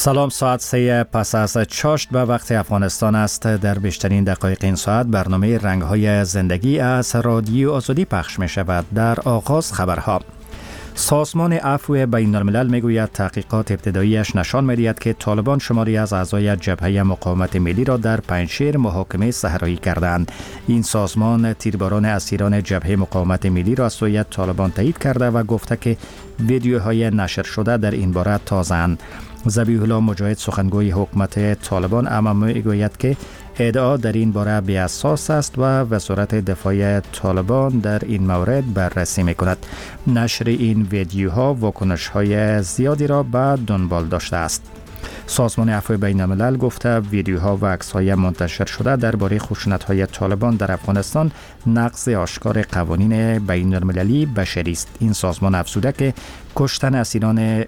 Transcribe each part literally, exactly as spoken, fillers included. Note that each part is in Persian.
سلام، ساعت سه پس از چاشت به وقت افغانستان است. در بیشترین دقایق این ساعت برنامه رنگ‌های زندگی از رادیو آزادی پخش می شود. در آغاز خبرها. سازمان عفو بین الملل میگوید تحقیقات ابتداییش نشان می‌دهد که طالبان شماری از اعضای جبهه مقاومت ملی را در پنجشیر محاکمه صحرایی کردند. این سازمان تیرباران اسیران جبهه مقاومت ملی را از سوی طالبان تایید کرده و گفته که ویدیوهای نشر شده در این باره تازه‌اند. ذبیح الله مجاهد سخنگوی حکومت طالبان اما میگوید که ادعا در این باره بی‌اساس است و وزارت دفاع طالبان در این مورد بررسی می‌کند. نشر این ویدیوها واکنش‌های زیادی را به دنبال داشته است. سازمان عفو بین الملل گفته ویدیوها و عکس‌های منتشر شده درباره خشونت‌های طالبان در افغانستان نقض آشکار قوانین بین المللی بشری است. این سازمان افزوده که کشتن اسیران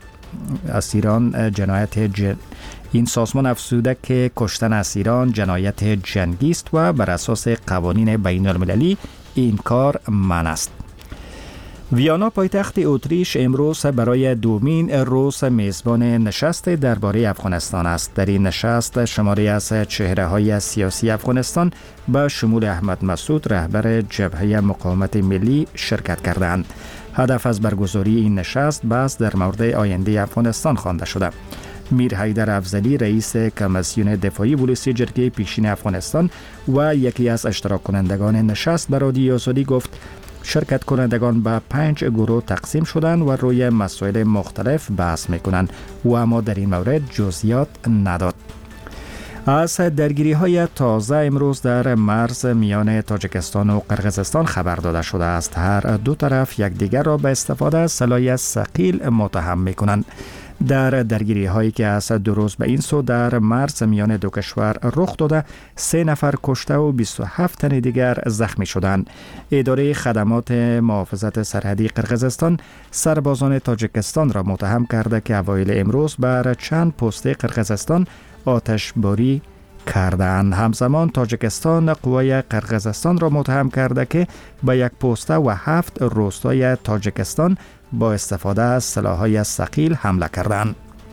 اسیران جنایت جن... این سازمان افزوده که کشتن اسیران جنایت جنگی است و بر اساس قوانین بین المللی این کار منع است. ویانا پایتخت اتریش امروز برای دومین روز میزبان نشست درباره افغانستان است. در این نشست شماری از چهره‌های سیاسی افغانستان به شمول احمد مسعود رهبر جبهه مقاومت ملی شرکت کردند. هدف از برگزاری این نشست بحث در مورد آینده افغانستان خوانده شده. میر حیدر افضلی رئیس کمیسیون دفاعی ولسی جرگه پیشین افغانستان و یکی از اشتراک کنندگان نشست به رادیو آزادی گفت شرکت کنندگان به پنج گروه تقسیم شدند و روی مسائل مختلف بحث میکنند و اما در این مورد جزئیات نداد. از درگیری های تازه امروز در مرز میان تاجیکستان و قرقیزستان خبر داده شده است. هر دو طرف یکدیگر را به استفاده از سلاح ثقیل متهم میکنند. در درگیری هایی که از دو روز به این سو در مرز میان دو کشور رخ داده، سه نفر کشته و بیست و هفت تن دیگر زخمی شدند. اداره خدمات محافظت سرحدی قرقیزستان سربازان تاجیکستان را متهم کرده که اوایل امروز بر چند پست قرقیزستان آتشباری کردند. همزمان تاجیکستان قوای قرقیزستان را متهم کرده که به یک پست و هفت روستای تاجیکستان با استفاده از سلاح‌های ثقیل حمله کردند.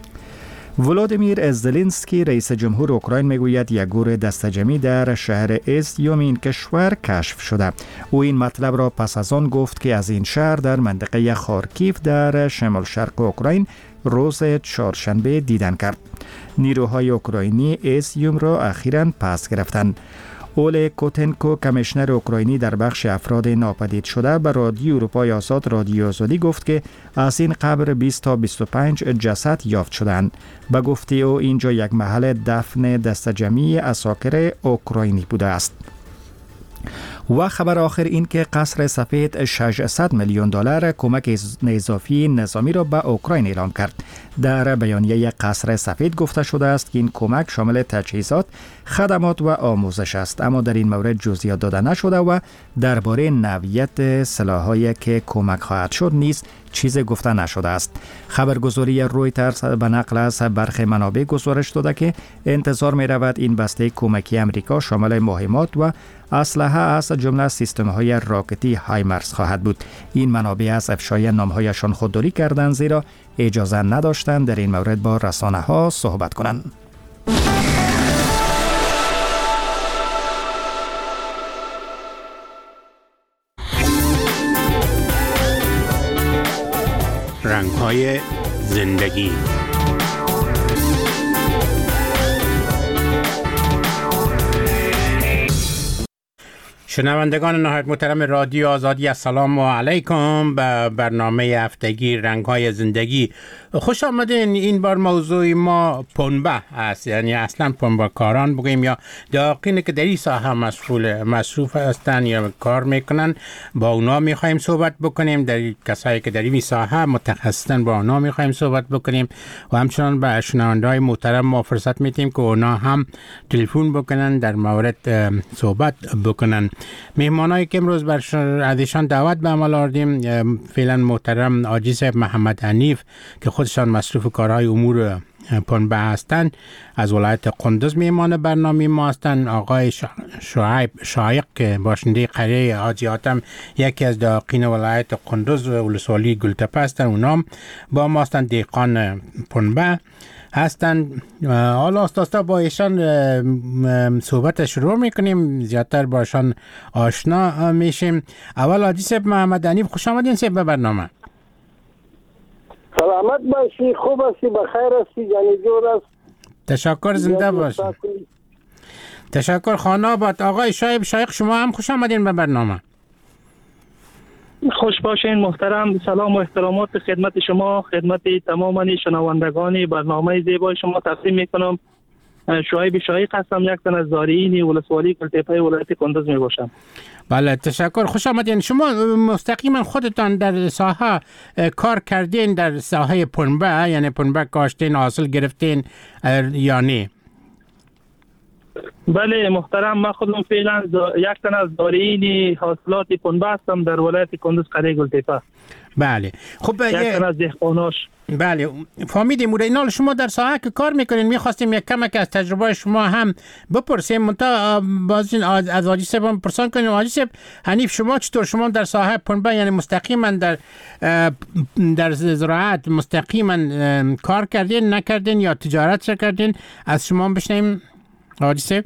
ولادیمیر زلنسکی رئیس جمهور اوکراین میگوید یک گور دسته‌جمعی در شهر ایزیوم این کشور کشف شده. او این مطلب را پس از آن گفت که از این شهر در منطقه خارکیف در شمال شرق اوکراین روز چهارشنبه دیدن کرد. نیروهای اوکراینی ایزیوم را اخیراً پس گرفتند. اول کوتنکو کمیشنر اوکراینی در بخش افراد ناپدید شده به رادیو اروپای آزاد رادیو آزادی گفت که از این قبر بیست تا بیست و پنج جسد یافت شدند. به گفته او اینجا یک محل دفن دسته‌جمعی اساکر اوکراینی بوده است. و خبر آخر این که قصر سفید ششصد میلیون دلار کمک اضافی نظامی را به اوکراین اعلام کرد. در بیانیه قصر سفید گفته شده است که این کمک شامل تجهیزات، خدمات و آموزش است، اما در این مورد جزئیات داده نشده و درباره نوعیت سلاح‌هایی که کمک خواهد شد نیز چیز گفته نشده است. خبرگزاری رویترز به نقل از برخی منابع گزارش داده که انتظار می رود این بسته کمکی امریکا شامل مهمات و اسلحه از جمله سیستم‌های راکتی هایمرس خواهد بود. این منابع از افشای نام‌هایشان خودداری کردند زیرا اجازه نداشتند در این مورد با رسانه‌ها صحبت کنند. رنگ‌های زندگی. شنوندگان نهایت محترم رادیو آزادی، السلام علیکم. به برنامه هفتگی رنگ‌های زندگی خوش آمدین. این بار موضوع ما پنبه است، یعنی اصلا پنبه کاران بگیم یا دقیقی که در این ساحه مسئول مصروف هستند یا کار میکنن، با اونا میخوایم صحبت بکنیم. در کسایی که در این ساحه متخصصن با اونا میخوایم صحبت بکنیم و همچنان به شنونده‌های محترم ما فرصت میدیم که اونا هم تلفن بکنن در مورد صحبت بکنن. مهمانایی که امروز بر ازشان دعوت به عمل آوردیم فعلا محترم حاجی صاحب محمد حنیف که خودشان مصروف کارهای امور پنبه هستند از ولایت قندوز مهمان برنامه ما هستند. آقای شعیب شایق که باشنده قریه حاجی حاتم یکی از داقین ولایت قندوز و ولسوالی گلتپه هستند، اونام با ما هستند دهقان پنبه. هستند. حالا استاد با ایشان صحبت شروع میکنیم، زیادتر باشان آشنا میشیم. اول حاجی صاحب محمد حنیف، خوش آمدین صاحب به برنامه. سلامت باشی، خوب هستی، بخیر هستی، یعنی جور است. تشکر، زنده باشی. تشکر. خانه آباد. آقای شایب شایق، شما هم خوش آمدین به برنامه. خوش باشین محترم. سلام و احترامات خدمت شما، خدمت تمامی شنوندگان برنامه زیبای شما تقدیم میکنم. شایب شایق هستم، یک تن از زارعین ولسوالی کلتپه ولایت کندز می باشم. بله تشکر، خوش آمدین. شما مستقیما خودتان در ساحه کار کردین، در ساحه پنبه، یعنی پنبه کاشتین، حاصل گرفتین یا نه؟ بله محترم، من خودم فعلا یک تن از زارعین حاصلات پنبه هستم در ولایت کندز قریه گلتپه. بله خب، یک تن از دهقاناش. بله فهمیدیم. و اینال شما در ساحه که کار میکنین، میخواستیم یک کمک از تجربه شما هم بپرسیم. منتها بازین از حاجی صاحب پرسان کنیم. حاجی صاحب حنیف، شما چطور؟ شما در ساحه پنبه یعنی مستقیما در در زراعت مستقیما کار کردین نکردین یا تجارت کردین؟ از شما بشنیم حاجی صاحب.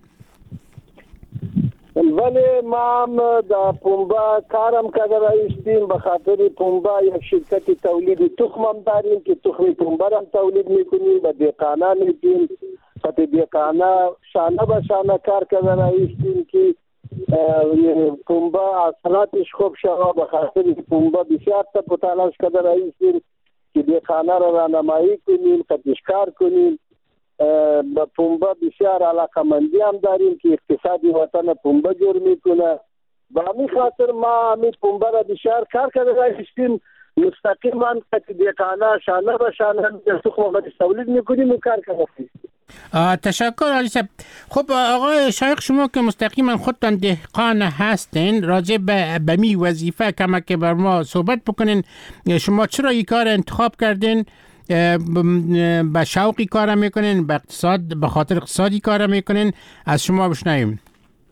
ولی ما هم در پنبه کارم کرده رایستیم، به خاطر پنبه یک شرکت تولید تخم هم داریم که تخم پنبه هم تولید میکنیم، به دهقانان میدیم. به دهقانان شانه به شانه کار کرده رایستیم که پنبه حاصلاتش خوب شود. به خاطر پنبه بسیار تا پتلاش کرده رایستیم که دهقانان را راهنمایی کنیم، کار کنیم. با پنبه بسیار علاقه مندی هم داریم که اقتصادی وطن پنبه جور میکنه. با همین خاطر ما همین پنبه را بسیار کار کرده رایستیم، مستقیما که دهقانان شانه به شانه تخم را تولید میکنیم و کار کرده. تشکر حاجی صاحب. خب آقای شایق، شما که مستقیما خودتان دهقان هستین، راجع به می وظیفه کمک بر ما صحبت بکنین. شما چرا این کار انتخاب کردین؟ به شوقی کار میکنین، به اقتصاد، به خاطر اقتصادی کار میکنین؟ از شما بشنویم.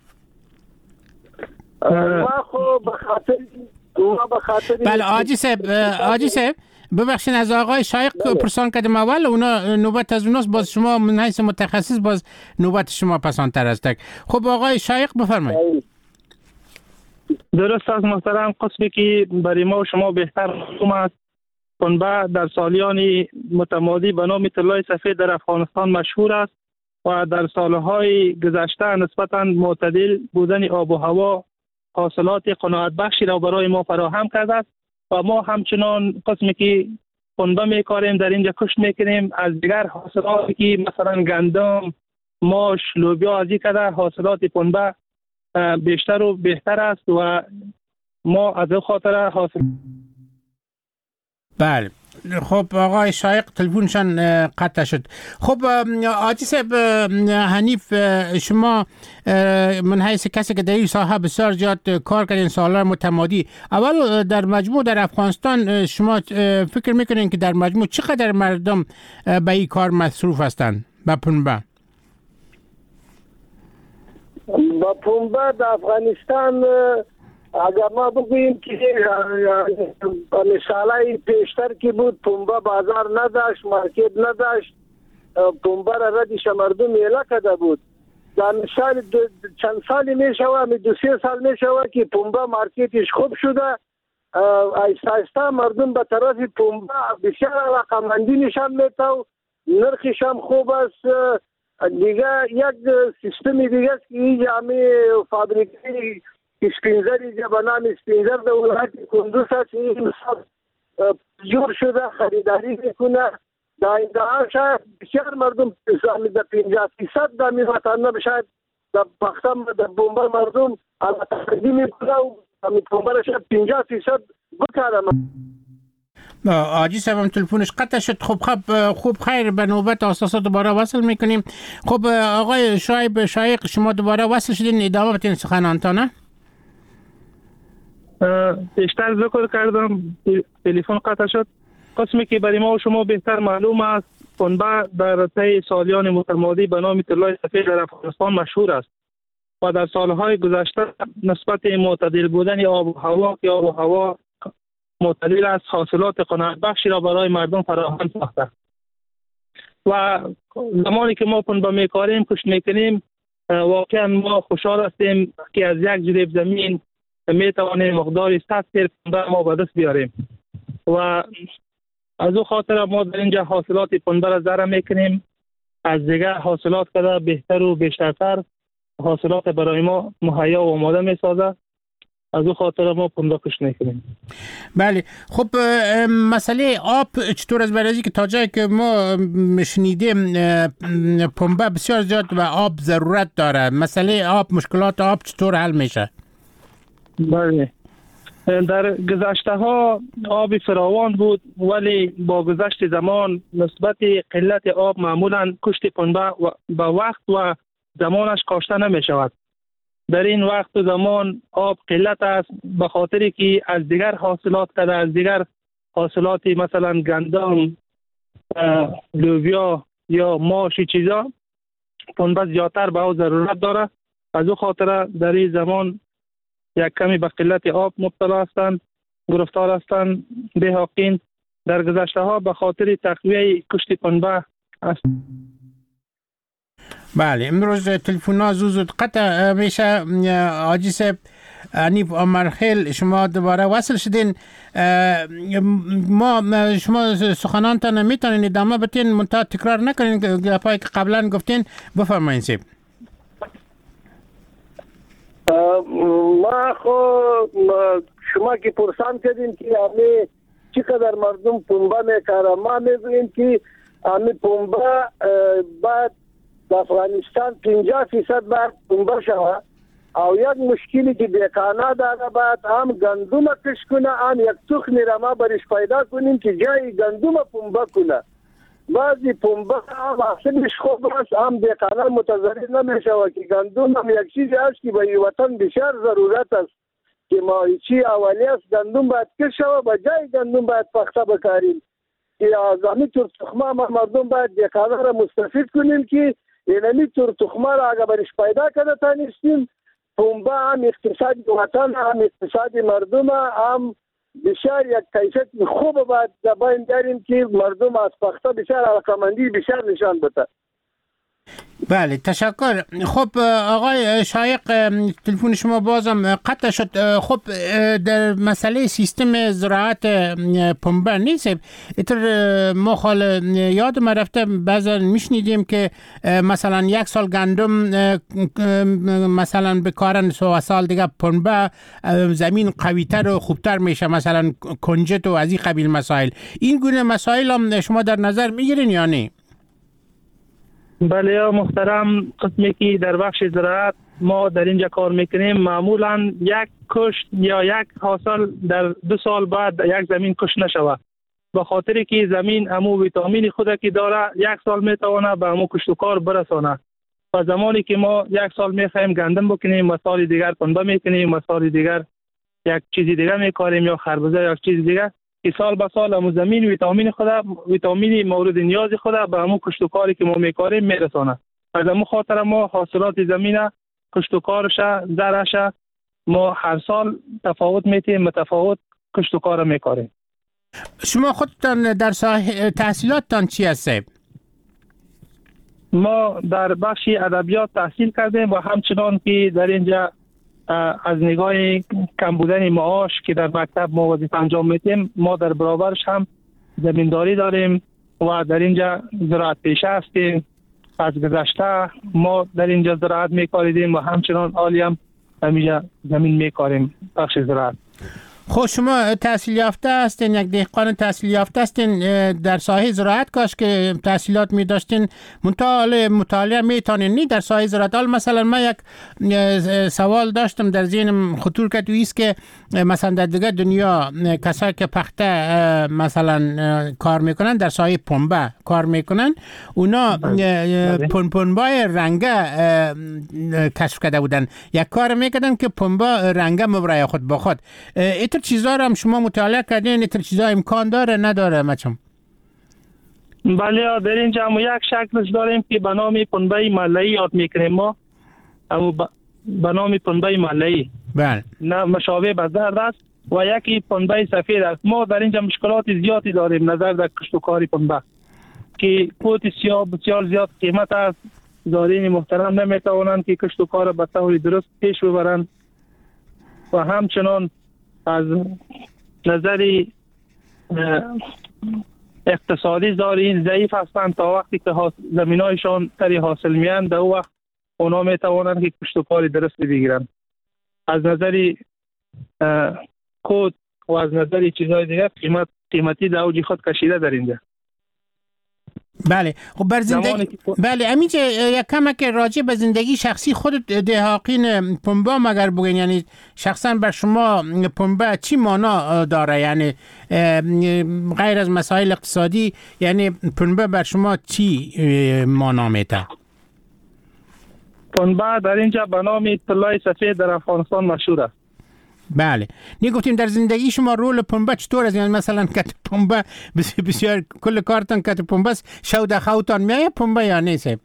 ما خب به خاطر ما به خاطر بله حاجی صاحب، حاجی صاحب ببخشید از آقای شایق پرسان کردم اول، اونا نوبت از اوناست، باز شما من حیث متخصص باز نوبت شما پسانتر است. خب آقای شایق بفرمایید. درست است محترم. قسمی که برای ما و شما بهتر معلوم است، پنبه در سالیان متمادی به نام طلای سفید در افغانستان مشهور است و در سالهای گذشته نسبتاً معتدل بودن آب و هوا حاصلات قناعت بخشی را برای ما فراهم کرده است و ما همچنان قسمی که پنبه میکاریم در اینجا کشت میکنیم. از دیگر حاصلاتی که مثلا گندم، ماش، لوبیا از این کده حاصلات پنبه بیشتر و بهتر است و ما از این خاطر حاصل. بله خب آقای شایق تلفنشان قطع شد. خب حاجی صاحب حنیف، شما من حیث کسی که در این ساحه بسیار زیاد کار کردین سالها متمادی، اول در مجموع در افغانستان شما فکر میکنین که در مجموع چقدر مردم به این کار مصروف هستند به پنبه؟ با پنبه در افغانستان اگر ما بگوییم که مثالای پیشتر که بود، پنبه بازار نداشت، مارکت نداشت، پنبه را ردیش مردم میله کده بود. در مثال چند سالی می شود، دو سه سال می شود که پنبه مارکتش خوب شده، آیسته آیسته مردم به طرف پنبه بسیار علاقه‌مندی نشان میده، نرخش هم خوب است. دیگه یک سیستم دیگه است که اینجا همه فابریکه اسپینزری که به نام اسپینزر در ولایت کندز هست، این جور شده، خریداری میکنه. در این دهان شاید بسیار مردم در پنجاه فیصد در می وطن شاید در پختم در بومبر مردم علاقه میکنه و همین بومبر شاید پنجاه فیصد بکارم. حاجی صاحب هم تلفنش قطع شد. خب خب خوب خیر، به نوبت اساسا دوباره وصل میکنیم. خب آقای شایب شایق، شما دوباره وصل شدین، ادامه بتین سخنانتانه. بیشتر ذکر کردم، تلفن قطع شد. قسمی که برای ما و شما بهتر معلوم است، پنبه در طی سالیان متمادی به نام طلای سفید در افغانستان مشهور است و در سالهای گذشته نسبت معتدل بودن آب و هوا که آب و هوا معتدل است، حاصلات قناعت بخشی را برای مردم فراهم ساخته. و زمانی که ما پنبه میکاریم کشت میکنیم واقعا ما خوشحال هستیم که از یک جریب زمین میتوانیم مقداری صد سیر پنبه ما به دست بیاریم و از او خاطر ما در اینجا حاصلات پنبه را ذره میکنیم از دیگر حاصلات کده بهتر و بیشترتر حاصلات برای ما مهیا و آماده میسازه. از او خاطر ما پنبه کشت میکنیم. بله خب مسئله آب چطور از برای که تا جایی که ما شنیدیم پنبه بسیار زیاد و آب ضرورت داره، مسئله آب مشکلات آب چطور حل میشه؟ بله در گذشته ها آب فراوان بود ولی با گذشت زمان نسبت قلت آب معمولا کشت پنبه به وقت و زمانش کاشته نمی شود. در این وقت و زمان آب قلت است به خاطری که از دیگر حاصلات کده از دیگر حاصلات مثلا گندم، لوبیا یا ماش چیزا پنبه زیادتر به او ضرورت داره. از او خاطر در این زمان یک کمی به قلت آب مبتلا هستند، گرفتار هستند دهقان. در گذشته ها به خاطر تقویه کشت پنبه است. بله امروز تلفن ها زود قطع میشه. حاجی صاحب انیف عمرخیل شما دوباره وصل شدین. ما شما سخنانتان میتونین ادامه بتین منتها تکرار نکنین گپایی که قبلا گفتین. بفرمایین صاحب. ما خو شما که پرسان کردین که همه چقدر مردم پنبه میکاره، ما میگوییم که همه پنبه بعد در افغانستان پنجاه فیصد باید پنبه شود او یک مشکلی که دهقانا داره باید هم گندم کش کنه هم یک تخمی را ما برش پیدا کنیم که جای گندم پنبه کنه. بعضی پنبه هم اصلش خوب است هم دهقانا متضرر نمیشه که گندم هم یک چیزی است که به وطن بسیار ضرورت است که ماهیچی اولی است. گندم باید کش شود و جای گندم باید پخته بکاریم که از همینطور تخمه ما مردم باید دهقانا را مستفید کنیم که اینمی طور تخمه را اگر برش پیدا کرده تانستیم پنبه هم اقتصاد وطن هم اقتصاد مردم هم بسیار یک کیفیت خوب باید دباین داریم که مردم از پخته بسیار علاقمندی بسیار نشان بده. بله تشکر. خب آقای شایق تلفن شما بازم قطع شد. خب در مسئله سیستم زراعت پنبه نیست اتر ما خال یاد ما رفته بعضا میشنیدیم که مثلا یک سال گندم مثلا بکارن و سال دیگه پنبه زمین قویتر و خوبتر میشه مثلا کنجد و از این قبیل مسائل. این گونه مسائل هم شما در نظر میگیرین یا نه؟ بله یا محترم، قسمی که در بخش زراعت ما در اینجا کار میکنیم معمولا یک کشت یا یک حاصل در دو سال بعد یک زمین کشت نشود به خاطر که زمین امو ویتامین خود که داره یک سال میتونه به امو کشت و کار برسانه و زمانی که ما یک سال میخوایم گندم بکنیم و سال دیگر پنبه میکنیم و سال دیگر یک چیزی دیگر میکاریم یا خربزه یا چیز دیگر که سال به سال همون زمین ویتامین خود ویتامین مورد نیاز خود به همون کشت و کاری که ما میکاریم میرسانه. از همون خاطر ما حاصلات زمین کشت و کارش زرعش ما هر سال تفاوت میتیم متفاوت کشت و کار میکاریم. شما خودتان در ساحه تحصیلاتتان چی هست؟ ما در بخش ادبیات تحصیل کردیم و همچنان که در اینجا از نگاه کم بودن معاش که در مکتب ما وظیفه انجام میدیم ما در برابرش هم زمینداری داریم و در اینجا زراعت پیشه هستیم. از گذشته ما در اینجا زراعت میکاریدیم و همچنان حالی هم همینجا زمین میکاریم بخش زراعت. خب شما تحصیل یافته هستین، یک دهقان تحصیل یافته هستین در ساحه زراعت کاش که تحصیلات می داشتین مطالعه مطالعه میتونین نی در ساحه زراعت. حال مثلا من یک سوال داشتم در ذهنم خطور کرد و است که مثلا در دیگه دنیا کسایی که پخته مثلا کار میکنن در ساحه پنبه کار میکنن اونا پن پنبه رنگه کشف کرده بودن، یک کار میکردن که پنبه رنگه مبرای خود با خود. ایتر چیزا رو هم شما مطالعه کردین؟ ایتر چیزا امکان داره نداره مچم؟ بله در اینجا هم یک شکلش داریم که به نام پنبه محله‌ای یاد میکنیم ما اما به نام پنبه محله‌ای بله نه مشابه به زرد است و یکی پنبه سفید است. ما در اینجا مشکلات زیادی داریم نظر در کشت و کار پنبه. که کوت سیاه بسیار زیاد قیمت است. زارین محترم نمیتوانند که کشت و کار به طور درست پیش ببرند و همچنان از نظر اقتصادی زارین ضعیف هستند. تا وقتی که زمینایشان تری حاصل میان، در وقت اونا میتوانند که کشت و کار درست بگیرند. از نظر کود و از نظر چیزهای دیگر قیمت قیمتی در اوج خود کشیده در اینجا. بله خب بر زندگی بله امیجه یک کمک راجع به زندگی شخصی خود دهاقین پنبه مگر بگین، یعنی شخصا بر شما پنبه چی معنا داره؟ یعنی غیر از مسائل اقتصادی، یعنی پنبه بر شما چی معنا میده؟ پنبه در اینجا به نام طلای سفید در افغانستان مشهور است. بله نی گفتیم در زندگی شما رول پنبه چطور است؟ یعنی مثلا کت پنبه بسیار کل کارتان کت پنبه است، شو در خوتان میایه پنبه یا نیست؟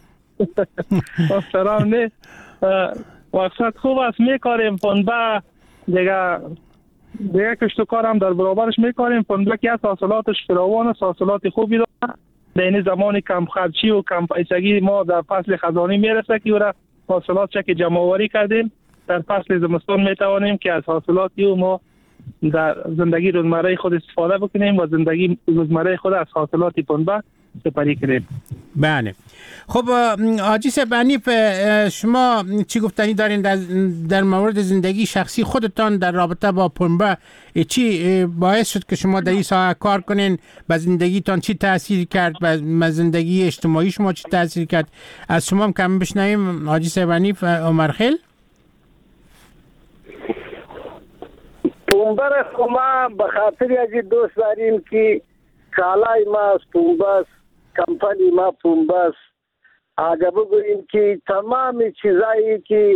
محترم نه وقت خوب است میکاریم پنبه دیگه دیگه کشت و کارم در برابرش میکاریم. پنبه که از حاصلاتش فراوان، حاصلات خوبی داره. در این زمان کم خرچی و کم پیسگی ما در فصل خزانی میرسه که را حاصلات چک جمع آوری کردیم. در فصل زمستان میتوانیم که از حاصلاتی و ما در زندگی روزمره خود استفاده بکنیم و زندگی روزمره خود از حاصلات پنبه سپری کنیم. بله خب حاجی صاحب حنیف، شما چی گفتنی دارین در, در مورد زندگی شخصی خودتان در رابطه با پنبه؟ چی باعث شد که شما در این ساحه کار کنین؟ به زندگیتان چی تاثیر کرد؟ به زندگی اجتماعی شما چی تاثیر کرد؟ از شما هم کم بشنویم حاجی صاحب حنیف عمرخیل. پنبه را ما به خاطر از دوست داریم که کالای ما از پنبه است، کمپانی ما پنبه است. اگر بگوییم که تمام چیزایی که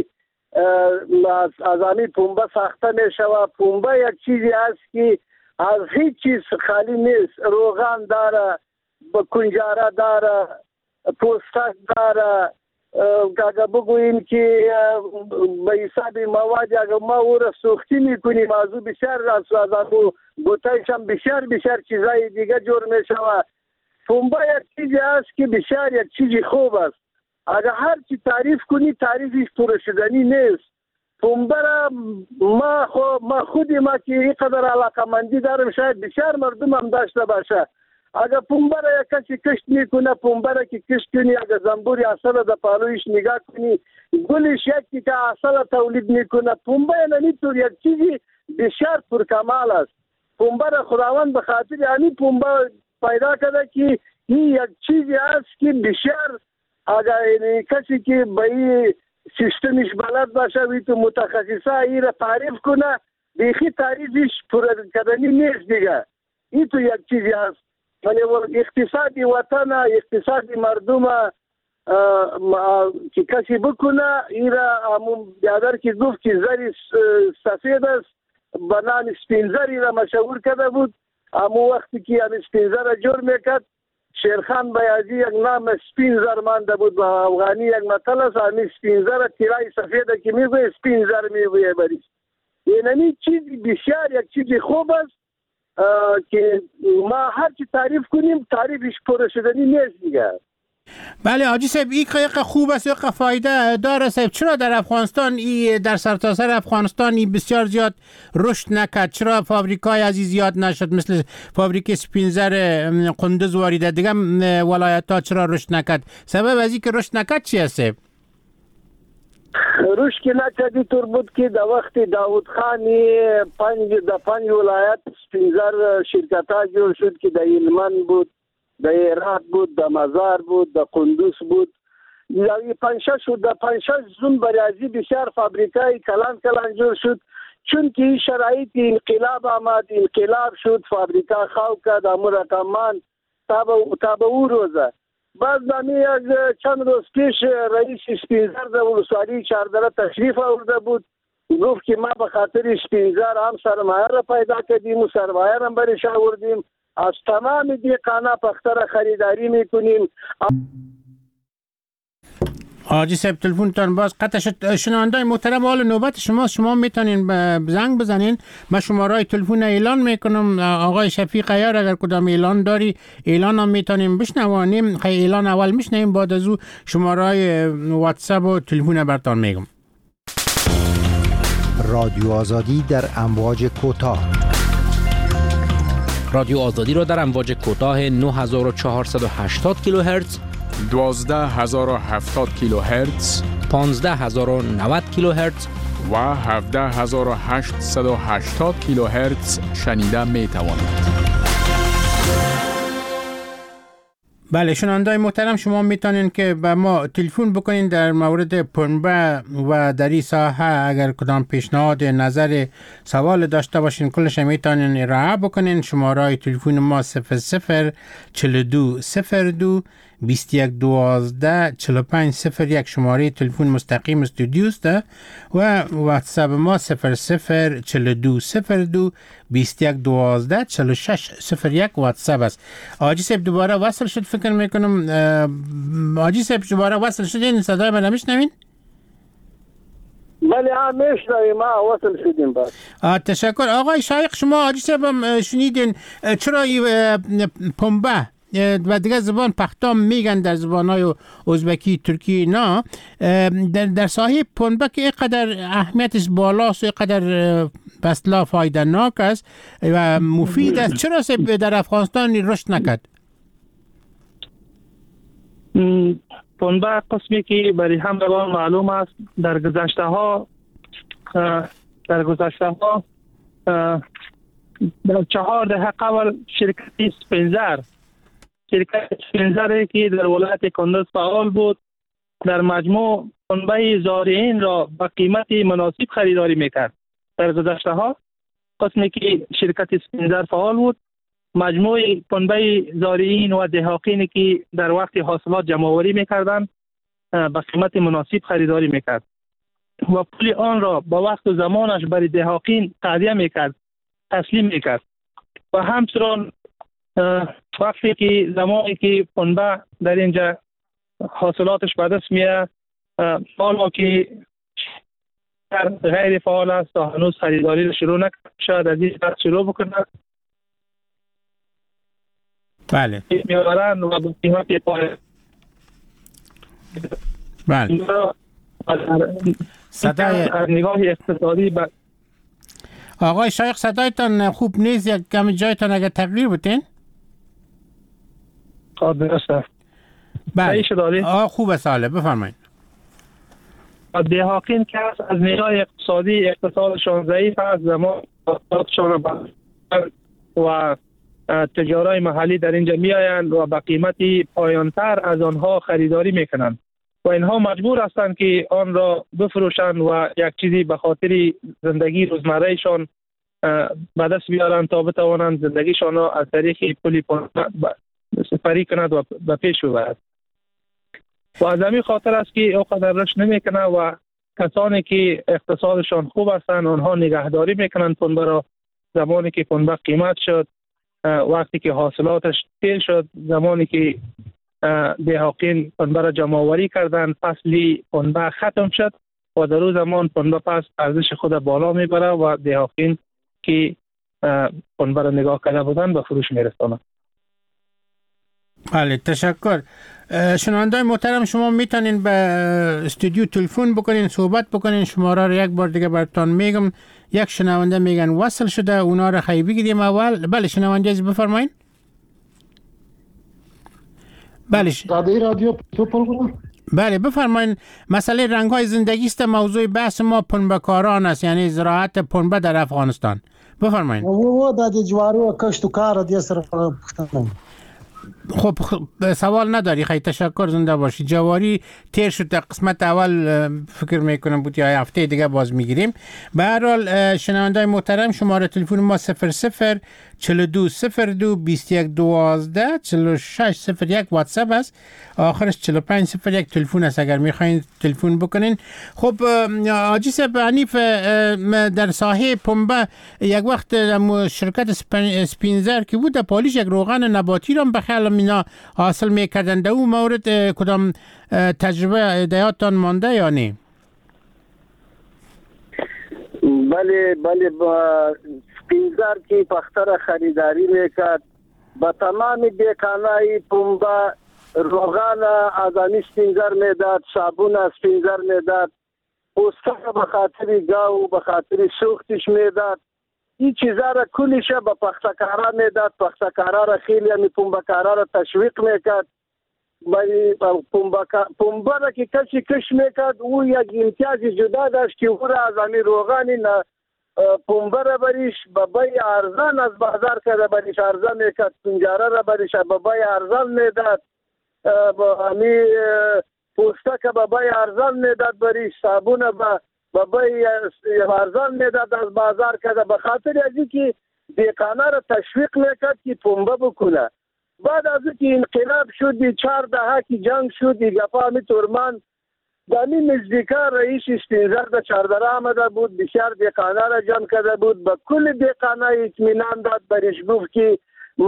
از آمی پنبه ساخته می شود، پنبه یک چیزی است که از هیچ چیز خالی نیست. روغن داره، کنجاره داره، پوستک داره. اگر بگوییم که به حساب مواد اگر ما او را سوختی میکنیم، از او بسیار از او بوتایش هم بسیار بسیار چیزای دیگه جور می شود. پنبه یک چیزی است که بسیار یک چیزی خوب است. اگر هر چی تعریف کنی تعریفش پوره شدنی نیست. پنبه را ما خود ما خودی ما که اینقدر علاقمندی دارم، شاید بسیار مردم هم داشته باشه. اگر پنبه را یک کسی کشت میکنه، پنبه را که کشت کنی، اگر زنبوری اصل در پالویش نگاه کنی، گلش یکی که اصل تولید میکنه. پنبه نمیتور یک چیزی بسیار پرکمال است. پنبه را خداوند به خاطر یعنی پنبه پیدا کرده که این یک چیزی است که بسیار اگر کسی که به این سیستمش بلد باشه وی تو متخصصه این را تعریف کنه، بیخی تعریفش پوره کردنی نیست دیگه. این تو یک چیزی است. ولی اقتصادی وطن، اقتصادی مردم که کسی بکنه این را همون بیادر که گفت که زری سفید است به نام سپینزری را مشهور کرده بود. همون وقتی که هم سپینزر را جور میکرد، شیرخان بیازی یک نام سپینزر مانده بود. به افغانی یک مطل است، همین سپینزر تیرای سفید که میگوی سپینزر میگوی بریش. یعنی چیزی بسیار یک چیزی خوب است که ما هر چی تعریف کنیم تعریفش پوره شدنی نیست دیگه. بله حاجی صاحب این یک خوب است، یک فایده داره صاحب. چرا در افغانستان ای در سرتاسر افغانستان ای بسیار زیاد رشد نکرد؟ چرا فابریکای از زیاد نشد مثل فابریک سپینزر قندوز واریده دیگه ولایت ها چرا رشد نکرد؟ سبب از این که رشد نکرد چی است؟ رشد که نکردی طور بود که در وقت داود خانی پنج در پنج ولایت سپینزر شرکت ها جور شد که در هلمند بود، در هرات بود، در مزار بود، در قندوز بود. در پنجشش شد، در پنجشش زون بریازی بسیار فابریکای کلان کلان جور شد. چون که این شرایط انقلاب آمد، انقلاب شد، فابریکا خاو کرد، امور رقمان تا به او روزه. بعد نمی از چند روز پیش رئیس سپینزر در ولسوالی چهاردره تشریف آورده بود. گفت که ما به خاطر سپینزر هم سرمایه را پیدا کردیم و سرمایه را برش آوردیم، از تمام دیقانا پخته را خریداری میکنیم. آجی صاحب تلفنتان باز قطع شد. شنوندای محترم، حال نوبت شما شما میتونین زنگ بزنین. من شماره تلفن اعلان میکنم. آقای شفیق عیار اگر کدام اعلان داری اعلان هم میتونیم بشنوانیم. خیلی اعلان اول میشنویم، بعد از او شماره واتساپ و تلفن برتان میگم. رادیو آزادی در امواج کوتاه. رادیو آزادی را در امواج کوتاه نه هزار و چهارصد و هشتاد کیلوهرتز، دوازده هزار و هفتاد کیلوهرتز، پانزده هزار و نود کیلوهرتز و هفده هزار و هشتصد و هشتاد کیلوهرتز شنیده می توانید. بله شنوندای محترم، شما میتونین که به ما تلفن بکنین در مورد پنبه و در این ساحه. اگر کدام پیشنهاد، نظر، سوال داشته باشین کلش میتونین ارائه بکنین. شماره تلفن ما صفر صفر چهل و دو صفر دو بیست و یک دوازده چهل و پنج صفر یک شماره تلفن مستقیم استودیوست و واتساپ ما صفر صفر چهل و دو صفر دو بیست و یک دوازده چهل و شش صفر یک واتساپ است. آجی صاحب دوباره وصل شد فکر میکنم. آجی صاحب دوباره وصل شد، این صدای من نمیشنوین؟ بله ها میشنویم، ما وصل شدیم. بعد تشکر آقای شایق. شما آجی صاحب شنیدین چرا پنبه و دیگه زبان پختام میگن در زبانهای ازبکی، ترکی نه، در, در ساحه پنبه که اینقدر اهمیتش بالاست و اینقدر بسلا فایده ناک است و مفید است، چرا در افغانستان رشد نکرد؟ پنبه قسمی که برای همگان معلوم است در گذشته ها در گذشته ها در چهار دهه قبل شرکت سپنزر شرکت سپنزر که در ولایت کندز فعال بود در مجموع پنبه زارعین را با قیمت مناسب خریداری میکرد. در گذشته ها قسمی که شرکت سپنزر فعال بود، مجموع پنبه زارعین و دهقانی که در وقت حاصلات جمع‌آوری میکردند با قیمت مناسب خریداری میکرد و پول آن را با وقت و زمانش برای دهقان تهیه میکرد، تسلیم میکرد. و همچنان وقتی که زمانی که پنبه در اینجا حاصلاتش به دست میاد، حالا که غیر فعال است و هنوز خریداری رو شروع نکرد، شاید از این بعد شروع بکنه. بله میارن و با قیمت پای بله صدای نگاه اقتصادی ب... آقای شایق صدایتان خوب نیست، یک کم جایتان اگر تغییر بتین. خب درسته. بله آه خوب است. حاله بفرمایید. دهقان که از نگاه اقتصادی اقتصادشان ضعیف است، زمان اقتصادشان و تجارای محلی در اینجا میآیند و با قیمتی پایانتر از آنها خریداری میکنند و اینها مجبور هستند که آن را بفروشند و یک چیزی به خاطر زندگی روزمرهشان به دست بیارند تا بتوانند زندگیشان را از طریق پول سپری کند و به پیش ببرد. و از همین خاطر است که اوقدر رشد نمیکنه و کسانی که اقتصادشان خوب هستند آنها نگهداری میکنند پنبه را. زمانی که پنبه قیمت شد، وقتی که حاصلاتش تیر شد، زمانی که دهقان پنبه را جمع آوری کردند، فصلی پنبه ختم شد و در روز زمان پنبه پس ارزش خود بالا میبره و دهقان که پنبه را نگاه کرده بودند به فروش میرسانند. بله تشکر. شنوندای محترم، شما میتونین به استودیو تلفن بکنین، صحبت بکنین. شماره رو یک بار دیگه براتون میگم. یک شنونده میگن وصل شده، اونا رو خیلی بگیریم اول. بله شنونده از بفرمایین. بله رادیو بله بفرمایین. مسئله رنگ های زندگی است، موضوع بحث ما پنبه کاران است، یعنی زراعت پنبه در افغانستان. بفرمایین. و د جواری و کشت و کار د سره پختنه. خب سوال نداری، خیلی تشکر، زنده باشی. جواری تیر شد قسمت اول، فکر میکنم بود یا هفته دیگه باز میگیریم. به هر حال شنوندای محترم، شماره تلفن ما صفر صفر چهل و دو صفر دو بیست و یک دوازده چهل و شش صفر یک واتساپ است، آخرش چهل و پنج صفر یک تلفن است اگر میخواین تلفن بکنین. خب آجی صاحب حنیف، در ساحه پنبه یک وقت شرکت سپینزر که بود پالیش یک روغن نباتی را بخیال اینا حاصل میکردن. در اون مورد کدام تجربه دیاتان مانده یا نه؟ بله بله با سپینزر که پختر خریداری میکرد با تمام دیکانای پنبه روغان از آن سپینزر میداد، صابون از سپینزر میداد، پوستک به خاطر گاو به خاطر سوختش میداد. این چیزا را کلش به پختکارا میداد. پختکارا را خیلی همی پنبکارا را تشویق میکرد. بلی پنبه را که کسی کش میکرد او یک امتیاز جدا داشت که او را از آن روغانی پنبه را بریش به بای ارزان از بازار کرده بریش ارزان میکرد. سنجاره را بریش به بای ارزان میداد. با همی پوستک به بای ارزان میداد بریش. صابون به بای ارزان میداد از بازار کرده. به خاطر از اینکه دیکانا را تشویق میکرد که پنبه بکنه. بعد از اینکه انقلاب شد، چهار دهه که جنگ شد، گپا همی ترمان دانی نزدیکا رئیس سپینزر در چاردره آمده بود. بسیار دیکانا را جمع کرده بود. به کل دیکانا اطمینان داد. بریش گفت که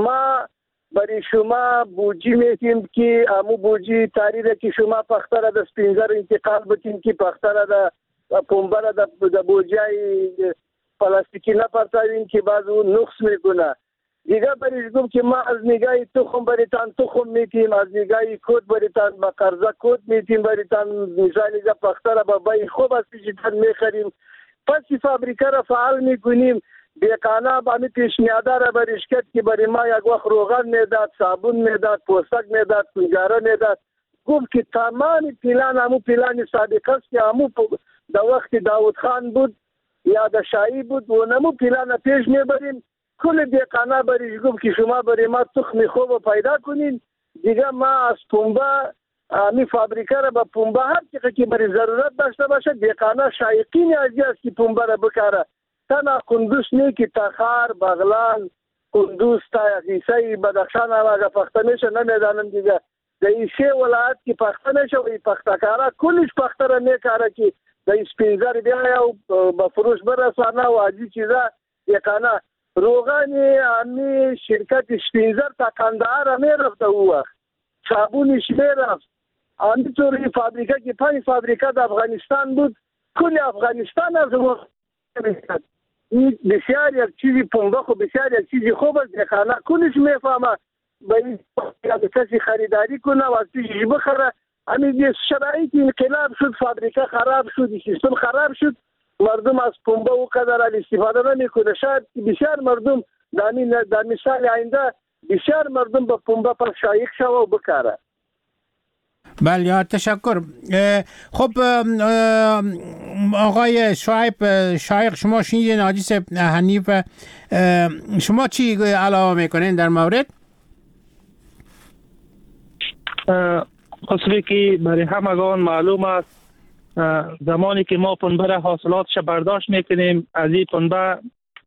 ما برای شما بوجی میتیم که امو بوجی تاریده که شما پختره در سپینزر انتقال بتیم که پختره در پنبه را در بوجای پلاستیکی نپرتاییم که بعض اون نقص میکنه. دیگه بریش گفت که ما از نگاه تخم بریتان تخم میتیم، از نگاه کود بریتان با قرضه کود میتیم بریتان، مثالی که پختره با بای خوب از پیشتان میخریم. پس فابریکه را فعال میکنیم. دیکانا با می پیشنهاده را بریش کرد که برای ما یک وقت روغن میداد، صابون میداد، پوستک میداد، سنجاره میداد. گفت که تمام پلان همو پلان سابق است که همو در وقت داود خان بود یا در شاهی بود و نمو پلان پیش میبریم. کل دیکانا بریش گفت که شما برای ما تخم خوب پیدا کنین. دیگه ما از پنبه می فابریکه را به پنبه هر چیزی که برای ضرورت داشته باشه دیکانا شایقین از است که پنبه را بکاره. تنها قندوز نه که تخار، بغلان، قندوز تا عیسی بدخشان هم اگه پخته میشه نمیدانم دیگه. در این سه ولایت که پخته میشه و این پختکارا کلش پخته را میکاره که در سپینزر بیایا و به فروش برسانه و عجی چیزا دیکانا. روغانی همی شرکت سپینزر تا کندهار هم میرفت او وقت. صابونش میرفت. همینطور این فابریکه که پنج فابریکه در افغانستان بود کل افغانستان از روغان میکرد. این بسیار یک چیزی پنبه خو بسیار یک چیزی خوب است. دیکانا کلش میفهمه به این کسی خریداری کنه و از پیشش بخره. همین شرایط انقلاب شد، فابریکه خراب شد، سیستم خراب شد، مردم از پنبه او قدر استفاده نمیکنه. شاید بسیار مردم در مثال آینده بسیار مردم به پنبه پر شایق شوه و بکاره. بله تشکر. خب آقای شعیب شایق، شما شنیدین حدیث حنیف، شما چی علاوه میکنین در مورد؟ خصوصی که برای همگان معلوم است زمانی که ما پنبه را حاصلاتش برداشت میکنیم از این پنبه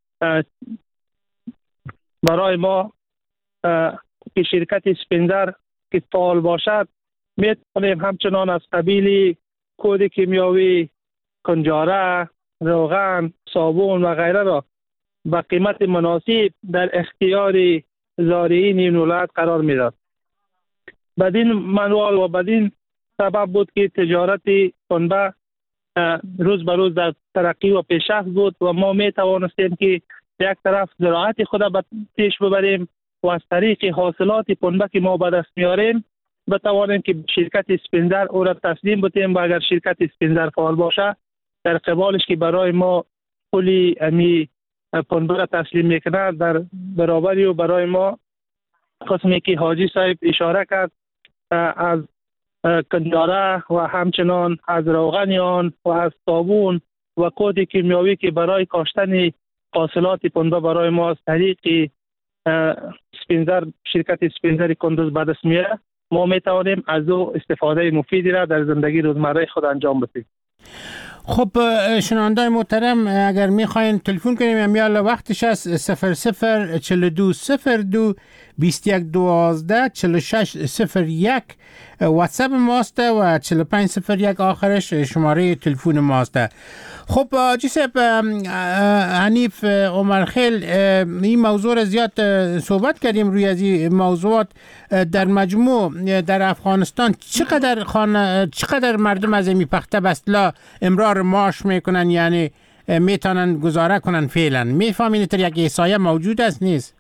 برای ما که شرکت سپینزر که فعال باشد میتونیم همچنان از قبیل کود کیمیاوی، کنجاره، روغن، صابون و غیره را با قیمت مناسب در اختیار زارعین این ولایت قرار میداد. بدین منوال و بدین سبب بود که تجارت پنبه روز به روز در ترقی و پیشرفت بود و ما می توانستیم که یک طرف زراعت خود به پیش ببریم و از طریق حاصلات پنبه که ما به دست میاریم بتوانیم که شرکت سپینزر او را تسلیم بتیم و اگر شرکت سپینزر فعال باشه در قبالش که برای ما پولی امی پنبه را تسلیم میکنه در برابری و برای ما قسمی که حاجی صاحب اشاره کرد از کنجاره و همچنان از روغنیان و از صابون و کود کیمیاوی که برای کاشتن حاصلات پنبه برای ما از طریق سپینزر شرکت سپینزر کندوز به دست میاره، ما میتوانیم از او استفاده مفیدی را در زندگی روزمره خود انجام بدیم. خب شنوندای محترم، اگر میخواین تلفن کنیم یا وقتش است صفر صفر چهل و دو صفر دو بیست و یک دوازده چهل و شش صفر یک واتساپ ماست و چهل و پنج صفر یک آخرش شماره تلفن ماست. خب آجی صاحب حنیف عمرخیل این موضوع را زیاد صحبت کردیم روی از این موضوعات. در مجموع در افغانستان چقدر خانه چقدر مردم از این پخته به اصطلاح امرار معاش میکنن، یعنی میتونن گزاره کنن فعلا؟ میفهمین تر یک احصایه موجود است نیست؟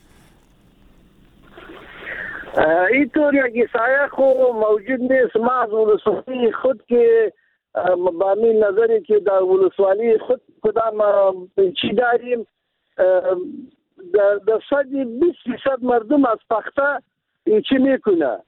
اینطور یک احصایه خو موجود نیست. محض ولسوالی خود که با این نظری که در ولسوالی خود کدام چی داریم، در صد بیست فیصد مردم از پخته چی میکنه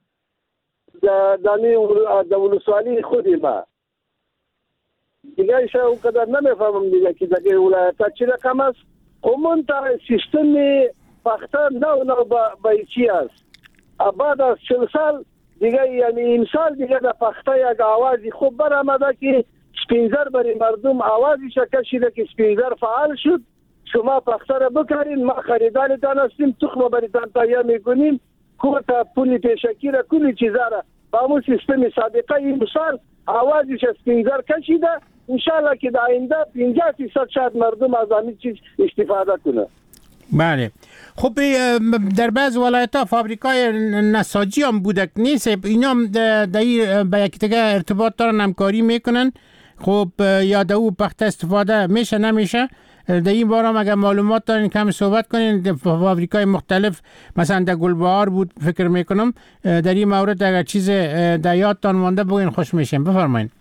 در ولسوالی خودی ما. دیگه ایشا اون قدر نمیفهمم دیگه که دیگه ولایت چی رقم است. همون تا سیستم پخته نو نو با چی است. بعد از چل سال دیگه، یعنی این سال دیگه در پخته یک آوازی خوب برآمده که سپینزر برای مردم آوازی کشیده که سپینزر فعال شد، شما پخته را بکارین، ما خریدارتان هستیم، تخم برایتان تهیه میکنیم، کوتا پولی پیشکی را کلی چیزا را با همون سیستم سابقه این سال آوازیش سپینزر کشیده. انشاءالله که در آینده پنجاه فیصد شاید مردم از همین چیز استفاده کنه. بله. خب در بعض ولایت ها فابریکای نساجی هم بودک نیست، اینا هم به یکدیگه ارتباط دارن، همکاری میکنن. خب یا در او پخته استفاده میشه نمیشه؟ در این باره هم اگر معلومات دارین کمی صحبت کنین. فابریکای مختلف مثلا در گلبهار بود فکر میکنم، در این مورد اگر چیز در یادتان مانده بگین خوش میشیم. بفرمایین.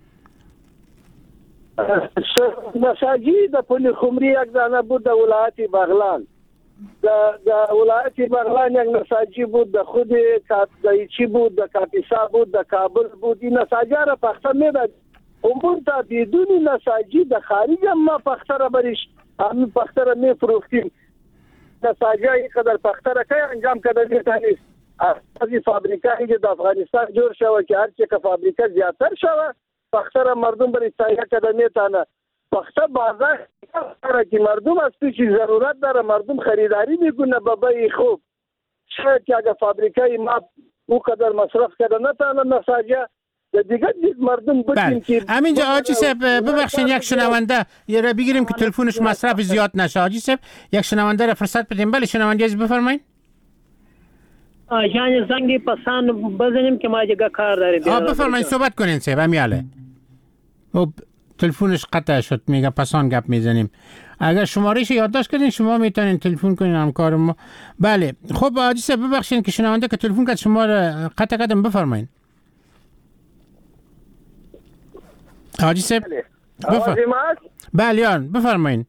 نساجی در پل خمری یک دانه بود در ولایت بغلان. در ولایت بغلان یک نساجی بود، در خود کاتیچی بود، در کاپیسا بود، در کابل بود. این نساجی را پخته میداد. اون تا بدون نساجی در خارج ما پخته را بریش همین پخته را میفروختیم. نساجی اینقدر پخته را که انجام کده میتونیست. از این فابریکایی که در افغانستان جور شوه که هرچی که فابریکه زیادتر شوه پخته را مردم بری تهیه کده میتونه. پخته بازار که مردم از توش ضرورت داره، مردم خریداری میکنه به بیع خوب. شاید که اگر فابریکه ما او قدر مصرف کرده نتانه نساجه دیگه دید مردم بودیم که همینجا آجی صاحب ببخشین یک شنونده یه را بگیریم که تلفنش مصرف زیاد نشه. آجی صاحب یک شنونده را فرصت بدیم. بله شنونده از بفرمایید. آجان زنگی پسان بزنیم که ما دیگه کار داریم. آه بفرمایید صحبت کنین صاحب همیاله. خب تلفنش قطع شد، میگه پسان گپ میزنیم. اگر شمارهش یادداشت کردین شما میتونین تلفن کنین همکار ما. بله خب آجی صاحب ببخشین که شنونده که تلفن کرد شما را قطع کردم. بفرمایید. حاجی صاحب بفرمایید. بله یان بفرمایید.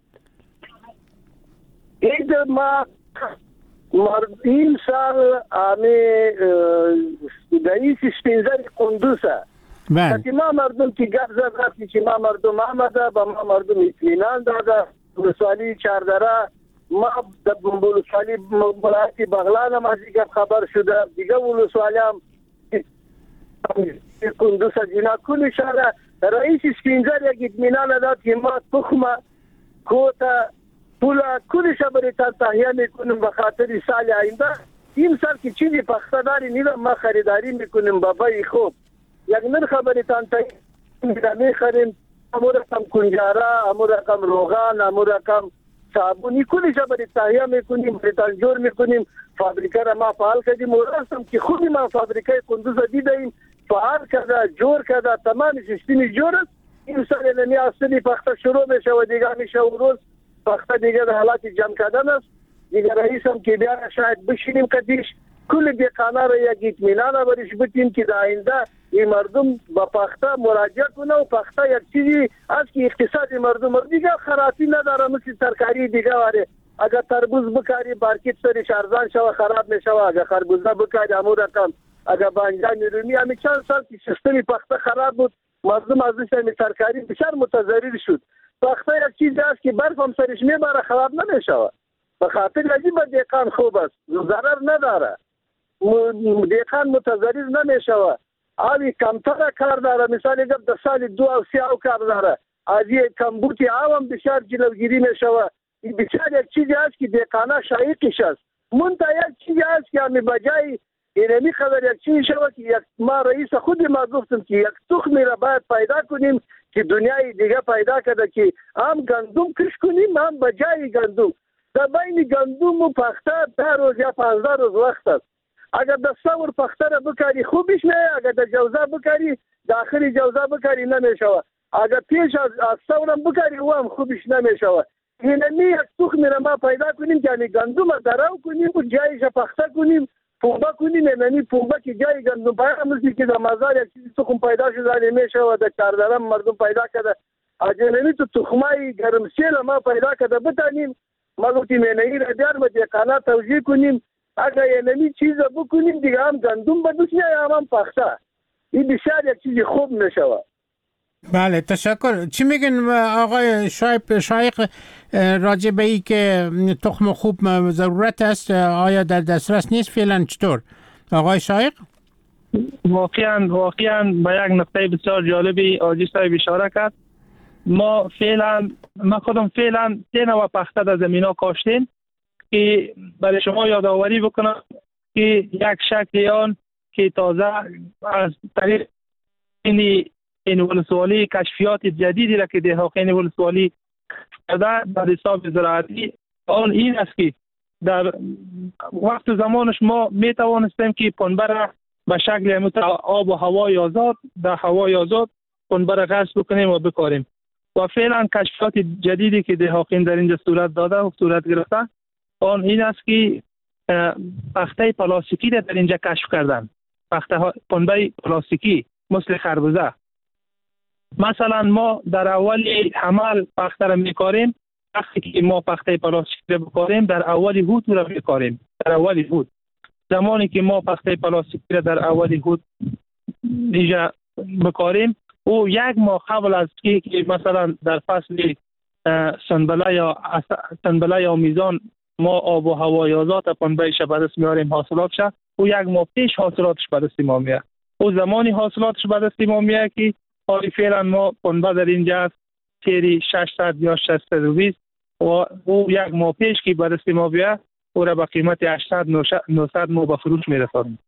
این ما این سال آمی دایی سپینزر قندوسه. بله. ما مردم که گپ زد رفتی که ما مردم آمده با ما مردم اطمینان داده. ولسوالی چاردره ما در ولسوالی ولایت بغلان هم از دیگه خبر شده. دیگه ولسوالی هم قندوسه جنا کلی شده. رئیس سپینزر یک اطمینان داد که ما تخمه کوتا پولا کلش برای تهیه میکنیم به خاطر سال آینده. این سال که چیزی پخته داری نیده ما خریداری میکنیم با بیع خوب. یک نرخ برای تهیه میخریم، همون رقم کنجاره، همون رقم روغن، همون رقم صابونی کلش برای تهیه میکنیم، برای تنجور میکنیم. فابریکه را ما فعال کردیم و راستم که خودی ما فابریکه قندوز دیدیم فعال کرده، جور کرده، تمام سیستمی جور است. این سال نمی اصلی پخته شروع میشه و دیگه میشه و روز پخته دیگه در حالات جمع کردن است. دیگه رئیس هم که بیاره شاید بشینیم کدیش کل دیقانه را یک اطمینان برش بتیم که در آینده این مردم با پخته مراجعه کنه و پخته یک چیزی از که اقتصاد مردم دیگه خرابی نداره. مثل ترکاری دیگه واره اگر تربوز بکاری بارکیت سرش ارزان شوه خراب میشه، اگر خربوزه بکاری همون رقم، اگر بانجان رومی همی چند سال که سیستمی پخته خراب بود مردم از این ترکاری بسیار متضرر شد. پخته یک چیزی است که برف هم سرش میباره خراب نمیشه. به خاطر عجیب دیقان خوب است، ضرر نداره، دیقان متضرر نمیشه. آبی کمتر کار داره، مثال اگر در سال دو او سی او کار داره از یک کمبوتی آوام بسیار جلوگیری میشه. این بسیار یک چیزی است که دیقانه شایقش است. منتها یک چیزی است که همی بجای اینمی خبر یک چیزی شود که یک ما رئیس خود ما گفتم که یک تخمی را باید پیدا کنیم که دنیای دیگه پیدا کرده که هم گندم کش کنیم هم به جای گندم. در بین گندم و پخته ده روز یا پانزده روز وقت است. اگر در سور پخته را بکاری خوبش نه، اگر در جوزه بکاری داخلی جوزه بکاری نمیشود. اگر پیش از, از سورم بکاری او هم خوبش نمیشود. اینمی یک تخم را ما پیدا کنیم که یعنی گندم را درو کنیم و جایش پخته کنیم، پنبه کنیم. اینمی پنبه که جای گندم پیدا مثل که در مزار یک چیزی تخم پیدا شده نمیشود. در چاردرم مردم پیدا کرده اجنبی تو تخمای گرمسیل ما پیدا کرده بتانیم ما گفتیم اینمی را بیار ما دیقانا توجیه کنیم. اگر اینمی چیز را بکنیم دیگه هم گندم بدوش نه هم, هم پخته. این بسیار یک چیزی خوب نشود. بله تشکر. چی میگن آقای شایب شایق راجع به ای که تخم خوب ضرورت است؟ آیا در دسترس نیست فعلا؟ چطور آقای شایق؟ واقعا واقعا به یک نقطه بسیار جالبی آجی صاحب اشاره کرد. ما فعلا ما خودم فعلا سه نوع پخته در زمینا کاشتیم که برای شما یادآوری بکنم که یک شکل آن که تازه از طریق این این ولسوالی کشفیات جدیدی را که ده حقین ولسوالی کرده در حساب زراعتی آن این است که در وقت زمانش ما می توانستیم که پنبه را به شکل همون آب و هوای آزاد در هوای آزاد پنبه را غرس بکنیم و بکاریم. و فعلا کشفیات جدیدی که ده حقین در اینجا صورت داده و صورت گرفته آن این است که پخته پلاستیکی را در اینجا کشف کردن. پخته پنبه پلاستیکی مثل خربوزه. مثلا ما در اولی حمل پخته را میکاریم. وقتی که ما پخته پلاستیکی را بکاریم در اولی هود را میکاریم. در اولی هود زمانی که ما پخته پلاستیکی را در اولی هود اینجا بکاریم او یک ماه قبل از که مثلا در فصل سنبله یا سنبله یا میزان ما آب و هوای آزاد پنبهش به دست میاریم حاصلاتش او یک ماه پیش حاصلاتش به دست ما میاد. او زمانی حاصلاتش به دست ما میاد که حالی فعلا ما پنبه در اینجا است سری ششصد یا ششصد و بیست و او یک ماه پیش که به دست ما بیاد او را به قیمت هشتصد نهصد ما به فروش میرسانیم.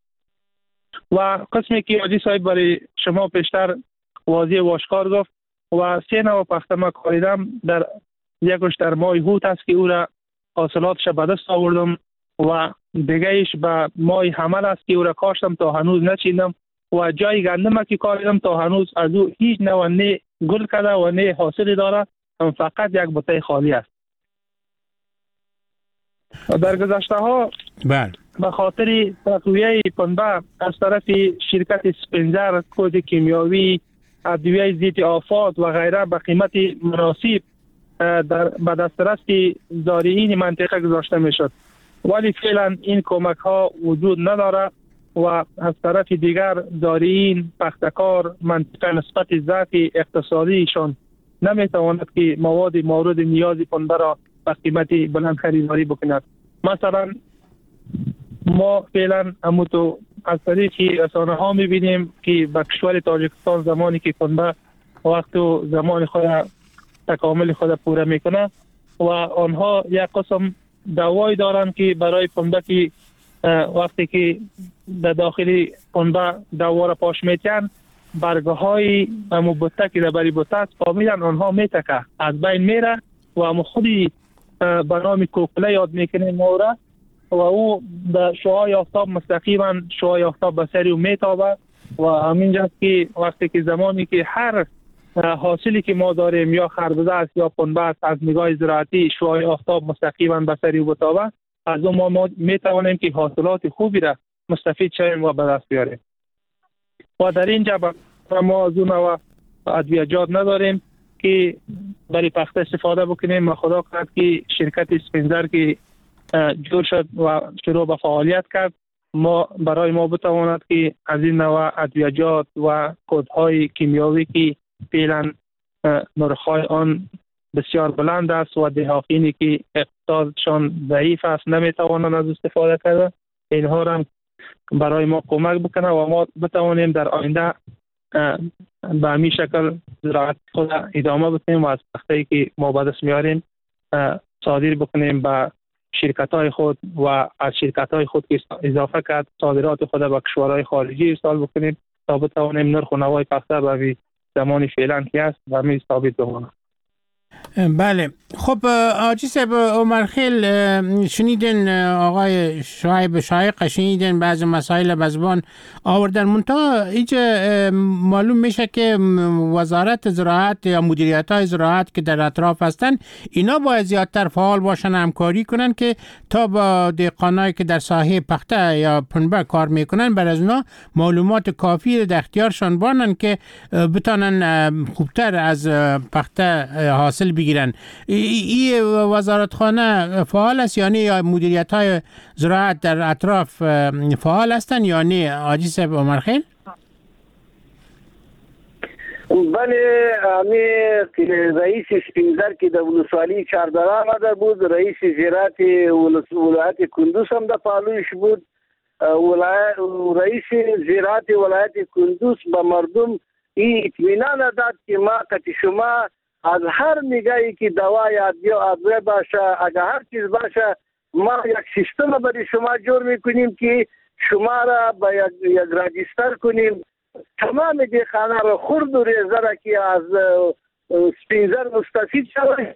و قسمی که حاجی صاحب برای شما پیشتر واضح و آشکار گفت و سه نوع پخته ما کاریدم. در یکش در ماه هوت است که او را حاصلاتش به دست آوردم و دیگه ایش به ماه حمل است که او را کاشتم تا هنوز نچیندم و جای گندم که کاریدم تا هنوز از او هیچ نوع نه گل کرده و نه حاصلی داره، فقط یک بوته خالی است. در گذشته ها بله به خاطر تقویه پنبه از طرف شرکت اسپنزر کود کیمیاوی ادویه ضد آفات و غیره به قیمت مناسب در به دسترس زارعین منطقه گذاشته میشد، ولی فعلا این کمک ها وجود نداره و از طرف دیگر زارعین پختکار منطقه نسبت ضعف اقتصادیشان نمیتواند که مواد مورد نیاز پنبه را به قیمت بلند خریداری بکند. مثلا ما فعلا همونطور از طریق رسانه ها میبینیم که به کشور تاجیکستان زمانی که پنبه وقت و زمان خود تکامل خود پوره میکنه و آنها یک قسم دوایی دارن که برای پنبه که وقتی که در داخل پنبه دوا را پاش میتین برگه های همو بوته که در بری بوته است کاملا آنها میتکه از بین میره و همو خودی به نام کوکله یاد میکنه مورا و او در شعاع آفتاب مستقیما شعاع آفتاب به سری و میتابه و همینجاست که وقتی که زمانی که هر حاصلی که ما داریم یا خربزه است یا پنبه است از نگاه زراعتی شعاع آفتاب مستقیما به سری و بتابه از اون ما میتوانیم که حاصلات خوبی را مستفید شویم و به دست بیاریم. و در اینجا ما از اون نوع ادویه‌جات نداریم که برای پخته استفاده بکنیم و خدا کرد که شرکت اسپنزر که جور شد و شروع به فعالیت کرد ما برای ما بتواند که از این نوع ادویه‌جات و کودهای کیمیاوی که فعلا نرخ‌های آن بسیار بلند است و دهقانی که اقتصادشان ضعیف است نمیتوانند از استفاده کرده اینها را برای ما کمک بکنه و ما بتوانیم در آینده به همین شکل زراعت خود ادامه بدیم و از پخته‌ای که ما به دست میاریم صادر بکنیم به شرکت‌های خود و از شرکت‌های خود که اضافه کرد صادرات خود به کشورهای خارجی ارسال بکنیم تا بتوانیم نرخ و نوای پخته به زمانی فعلا که است و می ثابت بمانه. بله خب آجی صاحب عمرخیل شنیدین آقای شعیب شایق شنیدین بعض مسائل بزبان آوردن منتها اینجا معلوم میشه که وزارت زراعت یا مدیریت های زراعت که در اطراف هستن اینا باید زیادتر فعال باشن همکاری کنن که تا با دهقانایی که در ساحه پخته یا پنبه کار میکنن بر از اونا معلومات کافی در اختیارشان بانن که بتانن خوبتر از پخته حاصل بگیرن. این وزارتخانه فعال است یعنی یا مدیریت های زراعت در اطراف فعال هستند یا نه آجی صاحب عمرخیل؟ بله امی رئیس سپینزر که در ولسوالی چهاردره آمده بود، رئیس زراعت ولایت کندوز هم در پالوش بود. رئیس زراعت ولایت کندوز به مردم این اطمینان داد که ما قطع شما از هر نگاهی که دوا یا ادویه باشه اگر هر چیز باشه ما یک سیستم برای شما جور میکنیم که شما را با یک, یک راجستر کنیم. تمام دهقانان را خرد و ریزه را که از سپینزر مستفید شود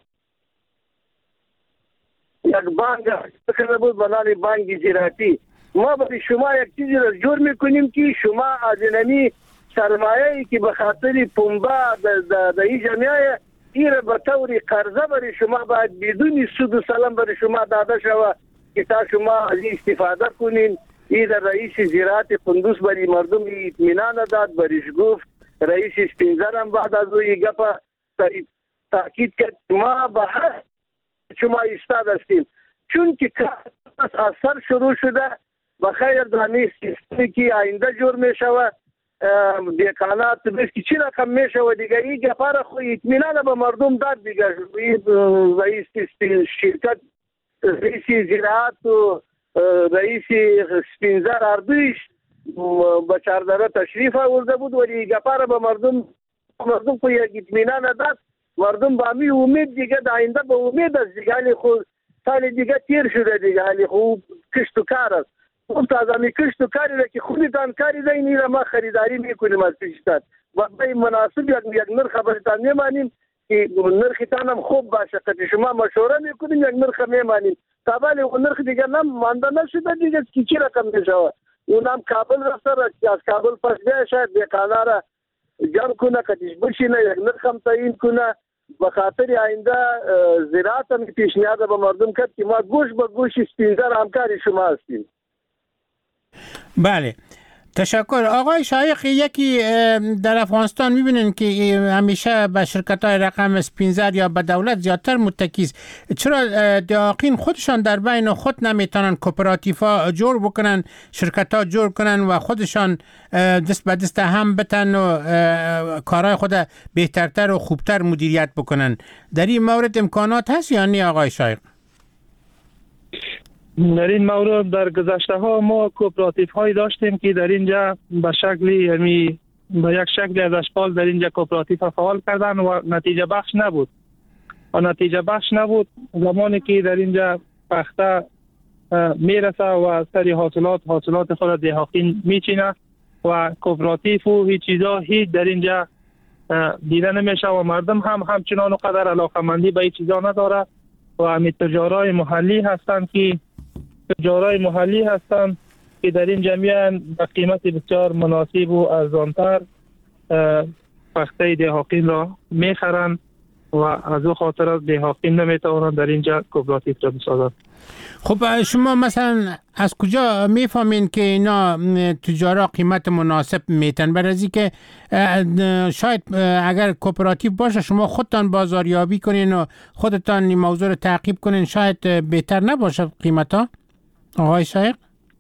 یک بانک کرده بود به نام بانک زراعتی. ما برای شما یک چیزی را جور میکنیم که شما از اینمی سرمایه‌ای که به خاطر پنبه در این جمعیه این را به طور قرضه برای شما باید بدون سود و سلام برای شما داده شود که تا شما از این استفاده کنین. این در رئیس زراعت کندوز برای مردم اطمینان داد، بریش گفت. رئیس سپینزر هم بعد از این گپ تاکید کرد ما به هر شما ایستاد هستیم چون که از اثر شروع شده و خیر دانی سیستمی که آینده جور می شود دهقانات بس که چی رقم می شود دیگه این گپار خو اطمینان به مردم داد دیگه. رئیس شرکت رئیس زراعت و رئیس سپینزر اردویش به چهاردره تشریف آورده بود ولی گپار به مردم مردم کو یک اطمینان داد. مردم با می امید دیگه در آینده به امید است دیگه. حالی خود سال دیگه تیر شده دیگه، حالی خود کشت و کار است. خود از همی کشت و کاری را که خودتان کاری دهین این را ما خریداری میکنیم از پیشتان و به مناسب یک, یک نرخ برتان میمانیم که نرختان هم خوب باشه. قطع شما مشوره میکنیم یک نرخ میمانیم تا ولی اون نرخ دیگه نم مانده نشده دیگه که چی رقم میشود. اونم کابل رفته از کابل پس بیای شاید دهقانا را جمع کنه قطعش بشینه یک نرخ هم تعیین کنه به خاطر آینده زراعت هم پیشنهاد به مردم کرد که ما گوش به گوش سپینزر همکاری شما هستیم. بله تشکر آقای شایق. یکی در افغانستان میبینن که همیشه به شرکت های رقم سپینزر یا به دولت زیادتر متکیز. چرا دهقان خودشان در بین خود نمیتونن کوپراتیفا جور بکنن، شرکت ها جور کنن و خودشان دست به دست هم بتن و کارهای خود بهترتر و خوبتر مدیریت بکنن؟ در این مورد امکانات هست یا نه آقای شایق؟ در این مورد در گذشته ها ما کوپراتیف هایی داشتیم که در اینجا به شکلی یعنی به یک شکلی از اشکال در اینجا کوپراتیف فعال کردن و نتیجه بخش نبود و نتیجه بخش نبود زمانی که در اینجا پخته میرسه و سری حاصلات حاصلات خود دهقان میچینه و کوپراتیف و هیچ چیزا هیچ در اینجا دیده نمیشه و مردم هم همچنان قدر علاقمندی به این چیزا نداره و همین تجارای محلی هستند که تجارای محلی هستند که در این جمعیت به قیمت بسیار مناسب و ارزانتر پخته دهقان را میخرند و از او خاطر دهقان نمیتوانند در اینجا کوپراتیف را بسازند. خب شما مثلا از کجا میفهمین که اینا تجارا قیمت مناسب میتن؟ برای از که شاید اگر کوپراتیو باشه شما خودتان بازاریابی کنین و خودتان این موضوع رو تعقیب کنین شاید بهتر نباشه قیمت ها آقای شایق؟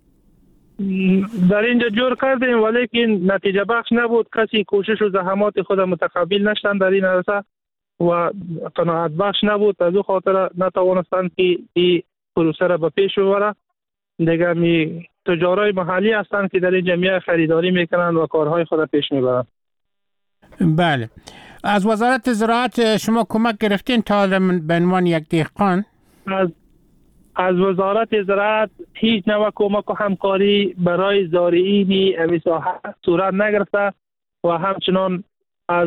در اینجا جور کردیم ولی که نتیجه بخش نبود. کسی کوشش و زحمات خود متقبل نشدن در این عرصه و قناعت بخش نبود. از او خاطر نتوانستند که این پروسه را به پیش ببره. دیگه می تجارای محلی هستند که در این جمعیت خریداری میکنند و کارهای خود پیش میبرند. بله. از وزارت زراعت شما کمک گرفتین تا به عنوان یک دهقان؟ از از وزارت زراعت هیچ نوع کمک و همکاری برای زارعین این ساحه صورت نگرفته و همچنان از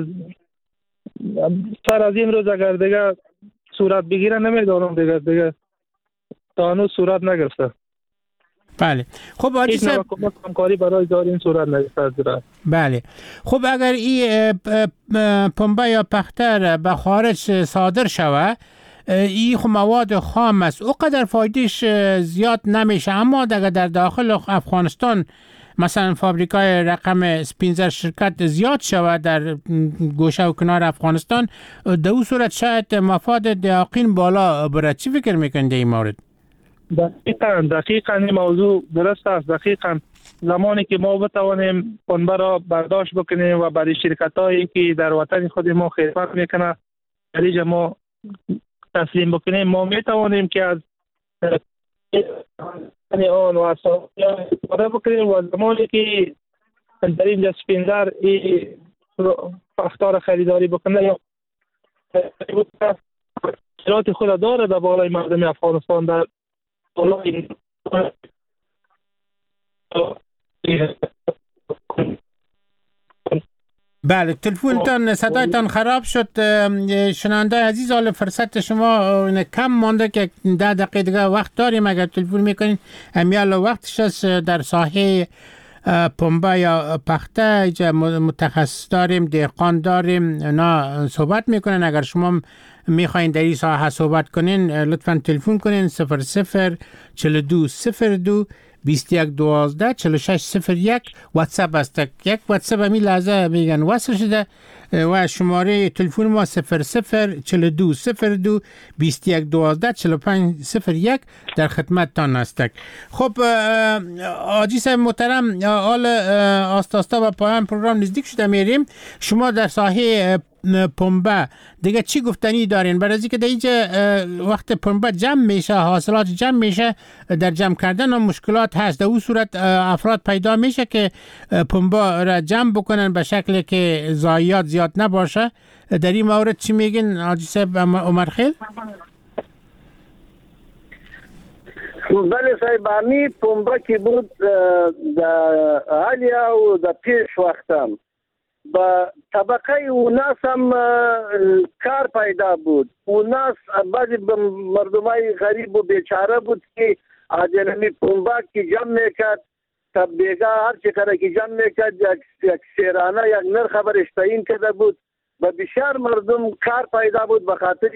سر از این روز اگر دیگه صورت بگیره نمیدارم دیگه دیگه تا هنوز صورت نگرفته. بله. خب حاجی صاحب همکاری برای دار این صورت نگرفته. بله. خب اگر این پنبه یا پختر به خارج صادر شوه، این خب مواد خام است، اوقدر فایدهش زیاد نمیشه، اما اگر در داخل افغانستان مثلا فابریکای رقم سپینزر شرکت زیاد شود در گوشه و کنار افغانستان، در اون صورت شاید مفاد دیاقین بالا برد. چی فکر میکنید در این مورد؟ دقیقاً دقیقاً این موضوع درست است. دقیقاً زمانی که ما بتوانیم پنبه را برداشت بکنیم و برای شرکت هایی که در وطن خود ما خدمت میکنه خلیج ما تسلیم بکنیم، ما میتوانیم که از آن و اصلا استفاده بکنیم و زمانی که در اینجا سپینزر این پختار خریداری بکنه یا اطلاعات خود داره در بالای مردم افغانستان در بالای بله. تلفنتان صدایتان خراب شد شنونده عزیز، حالا فرصت شما کم مانده که ده دقیقه دیگه وقت داریم. اگر تلفن میکنین امیال وقتش است. در ساحه پنبه یا پخته اینجا متخصص داریم، دهقان داریم، نه صحبت میکنن. اگر شما میخواین در این ساحه صحبت کنین لطفا تلفن کنین صفر صفر چهل و دو صفر دو بیست و یک دوازده چهل و شش صفر یک. واتساپ است، یک واتساپ همین لحظه میگن وصل شده و شماره تلفن ما صفر صفر چهل و دو صفر دو بیست و یک دوازده چهل و پنج صفر یک در خدمتتان است. خب حاجی صاحب محترم، حال آستا آستا و پایان پروگرام نزدیک شده میریم. شما در ساحه پنبه دیگه چی گفتنی دارین؟ برای اینکه در اینجا وقت پنبه جمع میشه، حاصلات جمع میشه، در جمع کردن و مشکلات هست. در اون صورت افراد پیدا میشه که پنبه را جمع بکنن به شکلی که ضایعات زیاد نباشه. در این مورد چی میگین حاجی صاحب عمر خیل؟ بله صاحب، امی پنبه که بود در حالیا و در پیش وقتم با طبقه اوناس هم کار پیدا بود. اوناس بعضی مردمای غریب و بیچاره بود که آجنمی پنبه که جمع میکرد تا بیگا هر چقدر که جمع میکرد یک سیرانه یک نرخ برش تعیین کرده بود و بسیار مردم کار پیدا بود. به خاطر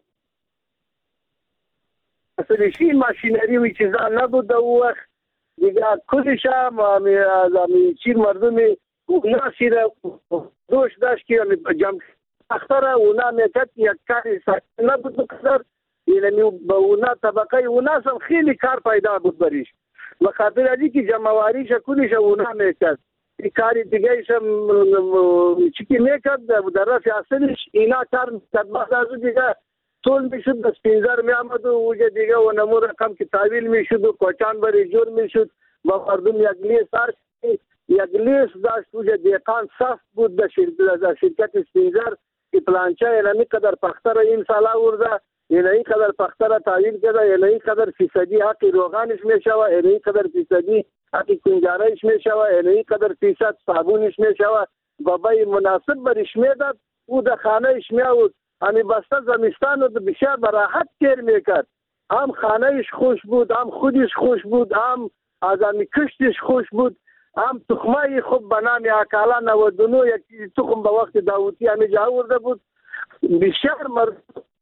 اصلیشی ماشینری و چیزا نبود در اون وقت دیگه کلش هم از چیر مردمی اوناسی را دوش داشت که جمع اختر اونا میکرد یک کاری سخت نبود بکردر، یعنی به اونا طبقه اوناس هم خیلی کار پیدا بود بریش و خاطر ازی که جمعواریش کلیش اونا میکرد. این کاری دیگه ایشم چی که میکرد در رفع اصلش اینا کار میکرد. بعد از دیگه طول میشد بس پینزر میامد و اوجه دیگه و نمو رقم که تحویل میشد و کوچان بری جور میشد و مردم یک لیس هر یک لیس داشت. اوجه دیقان صف بود در شرکت سپینزر که پلانچه اینمی قدر پختر این ساله ورده، اینمی قدر پختر تحویل کرده، اینمی قدر فیصدی حقی روغانش میشوه، اینمی قدر فیصدی حقی کنجارهش میشوه، اینمی قدر فیصد صابونش میشوه و بای مناسب برش میداد. او در خانهش میاود همی بسته زمستان رو بسیار براحت تیر میکرد. هم خانهش خوش بود، هم خودش خوش بود، هم از همی کشتش خوش بود، هم تخمه خوب به نام اکالا نود و نه یک چیزی تخم به وقت داوودی همی جا آورده بود. بسیار مردم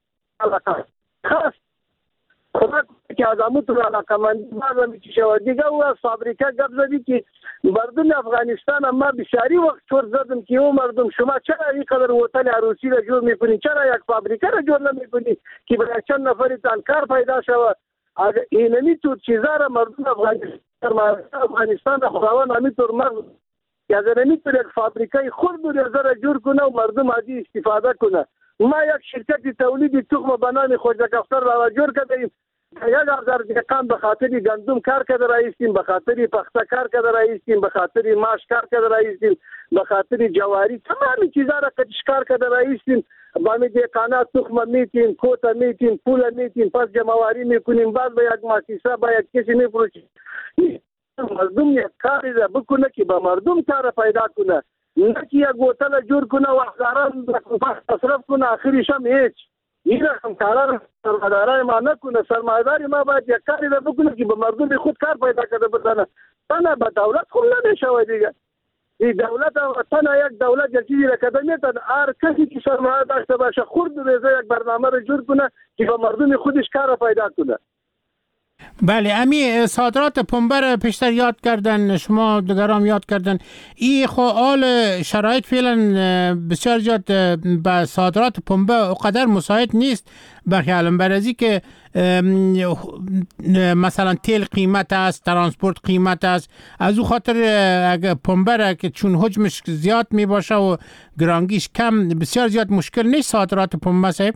خاص خدا که از همون تو علاقه مندی باز همی چی شود دیگه. او از فابریکه گپ زدی که مردم افغانستان اما بسیاری وقت چور زدم که او مردم شما چرا این قدر هتل عروسی را جور میکنی، چرا یک فابریکه را جور نمیکنی که برای چند نفری تان کار پیدا شود. اینمی تو چیزا را مردم افغانستان افغانستان را خداوند همینطور مغز که از نمیتونه یک فابریکه خود بریزه را جور کنه و مردم عادی استفاده کنه. ما یک شرکت تولید تخم به نام خوجک افتر را جور کردیم. یک هزار دقیقان به خاطر گندم کار کرده رایستیم، به خاطر پخته کار کرده رایستیم، به خاطر ماش کار کرده رایستیم، به خاطر جواری تمامی چیزا را کتش کار کرده رایستیم. با می دقیقانات تخم میتیم، کوتا میتیم، پول میتیم، پس جمعواری میکنیم، بعد به یک مؤسسه با یک کسی میفروشیم. مردم یک کاری را بکنه که به مردم کار پیدا کنه. نه که یک بوتل جور کنه و هزاران مصرف کنه آخرش هم هیچ. این رقم کارا سرمایه‌دارای ما نکنه. سرمایه‌داری ما باید یک کاری را بکنه که به مردم خود کار پیدا کرده بزنه. تنها به دولت خود نمیشود دیگه. این دولت تنها یک دولت یک چیزی را کده میتن هر کسی که سرمایه داشته باشه خود بریزه یک برنامه را جور کنه که به مردم خودش کار پیدا کنه. بله، امی صادرات پنبه را پیشتر یاد کردن، شما دیگران یاد کردن. این خو حال شرایط فعلا بسیار زیاد به صادرات پنبه اونقدر مساعد نیست به خیالم، برای از که مثلا تیل قیمت است، ترانسپورت قیمت است، از او خاطر اگه پنبه را که چون حجمش زیاد می باشه و گرانگیش کم، بسیار زیاد مشکل نیست صادرات پنبه صاحب.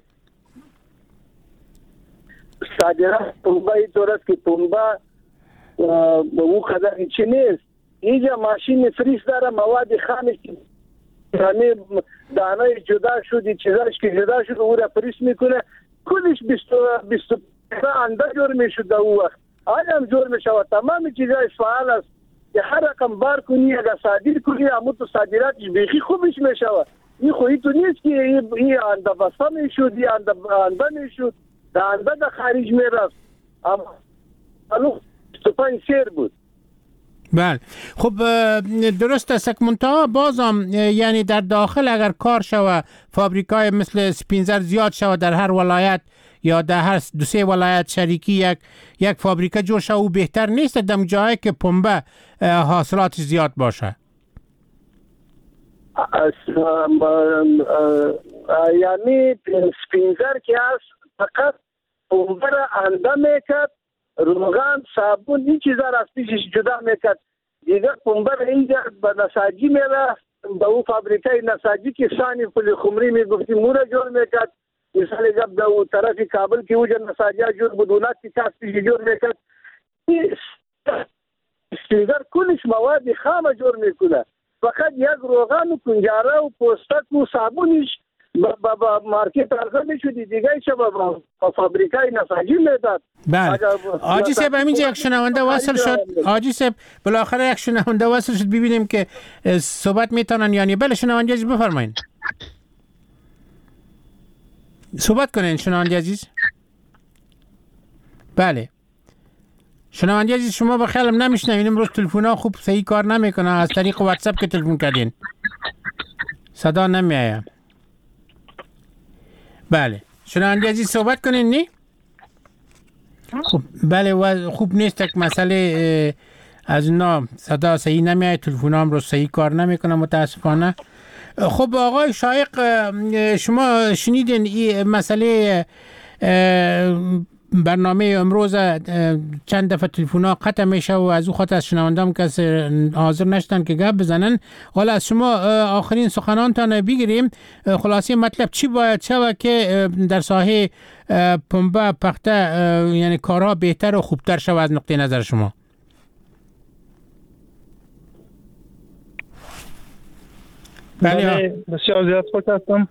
صادرات پنبه اینطور است که پنبه به او قدر هیچی نیست. اینجا ماشین فریز داره، مواد خامش یعنی دانه جدا شد، چیزاش که جدا شد او را فریز میکنه، کلش بیست و انده جور میشد در او وقت. آیا هم جور میشود. تمام چیزای فعال است که هر رقم بار کنی اگر صادر کنی اما تو صادراتش بیخی خوبش میشود. این خویی تو نیست که این انده بسته میشد، این انده میشد، در انده در خارج میرفت. اما الو بیست و پنج سیر بود. بله، خب درست است. منتها بازم یعنی در داخل اگر کار شوه، فابریکای مثل سپینزر زیاد شوه در هر ولایت یا در هر دو سه ولایت شریکی یک یک فابریکه جور شوه، او بهتر نیست در جایی که پنبه حاصلات زیاد باشه؟ یعنی سپینزر که هست فقط پنبه را انده میکرد، روغن، صابون، این چیزا را از پیشش جدا میکرد. دیگه پنبه را اینجا به نساجی میرفت، به او فابریکای نساجی که ثانی پل خمری میگفتیم مورا جور میکرد. مثال جب در او طرف کابل که اوجا نساجی ها جور بدونات که کاس پیشی جور میکرد. سپینزر کلش مواد خام جور میکنه. فقط یک روغن و کنجاره و پوستک و صابونش با با مارکت ارزه میشودی، دیگه ایچه با فابریکای نساجی میداد. بله، آجی صاحب همینجا یک شنونده وصل شد. آجی صاحب بالاخره یک شنونده وصل شد، ببینیم که صحبت میتونن یعنی. بله شنونده عزیز بفرمایید، صحبت کنین شنونده عزیز. بله شنونده عزیز، شما به خیالم نمیشنوین، امروز تلفن ها خوب صحیح کار نمیکنه، از طریق واتساپ که تلفن کردین صدا نمیآید. بله شنونده عزیز صحبت کنین. نی خب بله و خوب نیست که مسئله از اونا صدا صحیح نمیآید، تلفن هم رو صحیح کار نمیکنه متاسفانه. خب آقای شایق، شما شنیدین این مسئله برنامه امروز چند دفعه تلفن‌ها قطع میشه و از او خاطر از شنونده‌ام کسی حاضر نشدن که گپ بزنن. حالا از شما آخرین سخنانتان بگیریم. خلاصه مطلب چی باید شود که در ساحه پنبه پخته یعنی کارها بهتر و خوبتر شود از نقطه نظر شما؟ بله بسیار زیاد خوش هستم.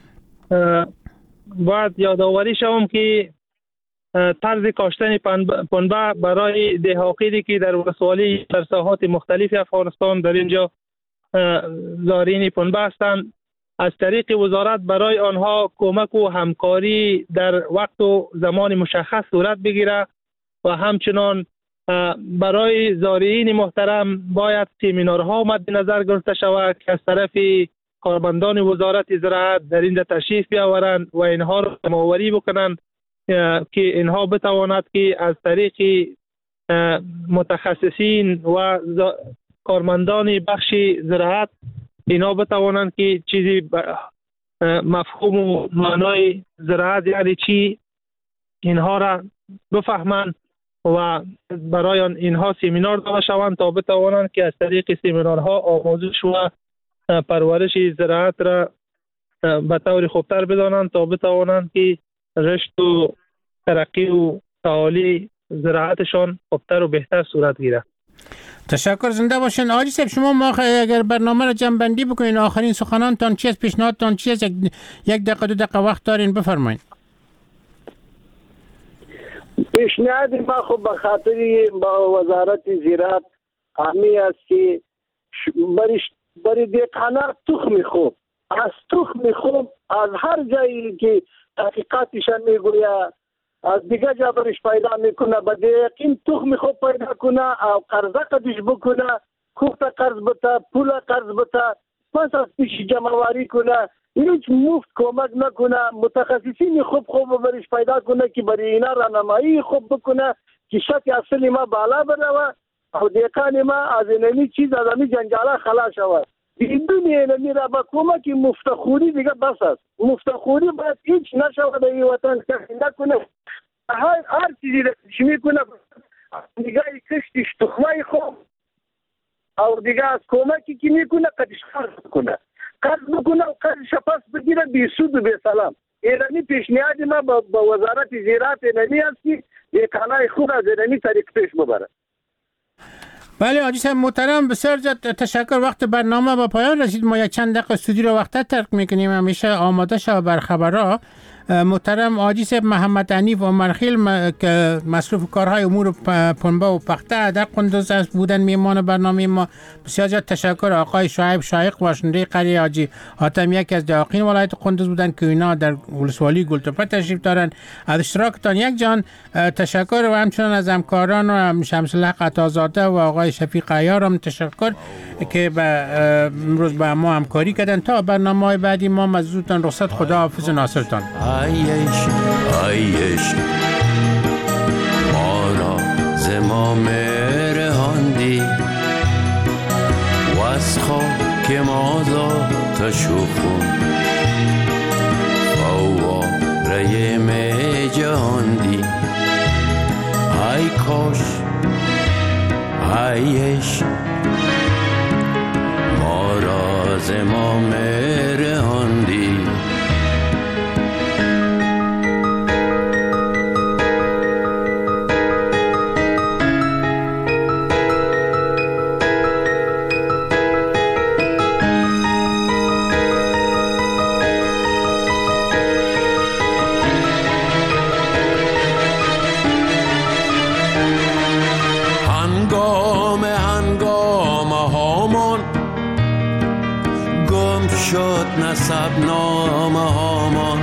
باید یادآوری شوم که طرز کاشتن پنبه برای دهاقیری که در ولسوالی در ساحات مختلف افغانستان در اینجا زارعین پنبه هستند، از طریق وزارت برای آنها کمک و همکاری در وقت و زمان مشخص صورت بگیره و همچنان برای زارعین محترم باید سمینارها مد نظر گرفته شود که از طرف کارمندان وزارت زراعت در اینجا تشریف بیاورند و اینها را جمع‌آوری بکنند که اینها بتواند که از طریق متخصصین و کارمندان بخش زراعت اینها بتوانند که چیزی مفهوم و معنای زراعت یعنی چی اینها را بفهمند و برای اینها سمینار داده شوند تا بتوانند که از طریق سمینارها آموزش و پرورش زراعت را به طور خوبتر بدانند تا بتوانند که رشد و ترقی و تعالی زراعتشان خوبتر و بهتر صورت گیره. تشکر، زنده باشین. آجی صاحب شما ما اگر برنامه را جمع بندی بکنین، آخرین سخنانتان چی است، پیشنهادتان چی است؟ یک دقیقه دو دقیقه وقت دارین، بفرمایید. پیشنهاد ما خب به خاطر با وزارت زراعت همی است که برش برای دیقانه تخم خوب، از تخم خوب از هر جایی که تحقیقاتشان میگوید از دیگه جا برش پیدا میکنه، به یقین تخم خوب پیدا کنه او قرضه قدش بکنه، خوب تا قرض بته، پول قرض بته، پس از پیش جمعواری کنه، هیچ مفت کمک نکنه، متخصصین خوب خوب برش پیدا کنه که برای اینا راهنمایی خوب بکنه که شک اصلی ما بالا بروه او دیقان ما از اینمی چیز از امی جنجاله خلاص شود. بدون اینمی را با کمک مفتخوری دیگه بس است. مفتخوری باید هیچ نشود در این وطن کسی نکنه. هر هر چیزی را کشمی کنه دیگه کشتش تخمه خوب او دیگه از کمکی که میکنه قدش قرض بکنه قرض بکنه و قرضش پس بگیره بی سود و بی سلام. اینمی پیشنهاد ما با, با وزارت زراعت اینمی است که دیقانای خوب از اینمی طریق پیش ببره. بله حاجی صاحب محترم، بسیار زیاد تشکر. وقت برنامه با پایان رسید، ما یک چند دقیقه استودیو رو وقت ترک میکنیم، همیشه آماده شو بر خبرها. محترم حاجی صاحب محمد حنیف عمرخیل که مصروف کارهای امور پنبه و پخته در قندوز است بودن میمان برنامه ما. بسیار زیاد تشکر. آقای شعیب شایق باشنده قریه حاجی حاتم یکی از جاقین ولایت قندوز بودن که اینا در ولسوالی گلتوپه تشریف دارن. از اشتراکتان یک جان تشکر و همچنان از همکاران و شمس الحق عطازاده و آقای شفیق عیار هم تشکر که به امروز با ما همکاری کردن. تا برنامه‌های بعدی ما مزودتان رخصت، خدا حافظ ناصرتان. عیش عیش ما را زمام رهاندی و از خاک ما ذات شخون فواره می جهاندی. ای کاش عیش ما را زمام رهاندی. نسب نامه هامان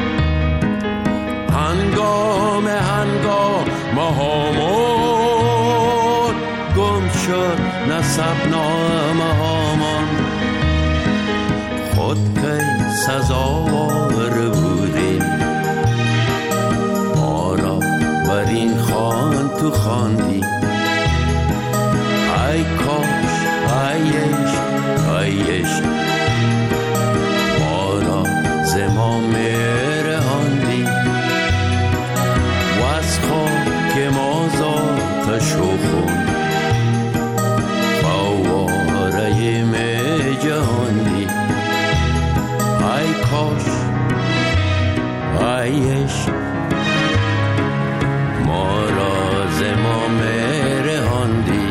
هنگام هنگام هامان گم شد نسب نامه هامان. خود که سزاوار بودیم ما را بر این خوان تو خواندی. ای کاش عیش عیش زمام رهاندی و از خاک ما ذات شخون فواره می جهاندی. ای کاش عیش ما را زمام رهاندی.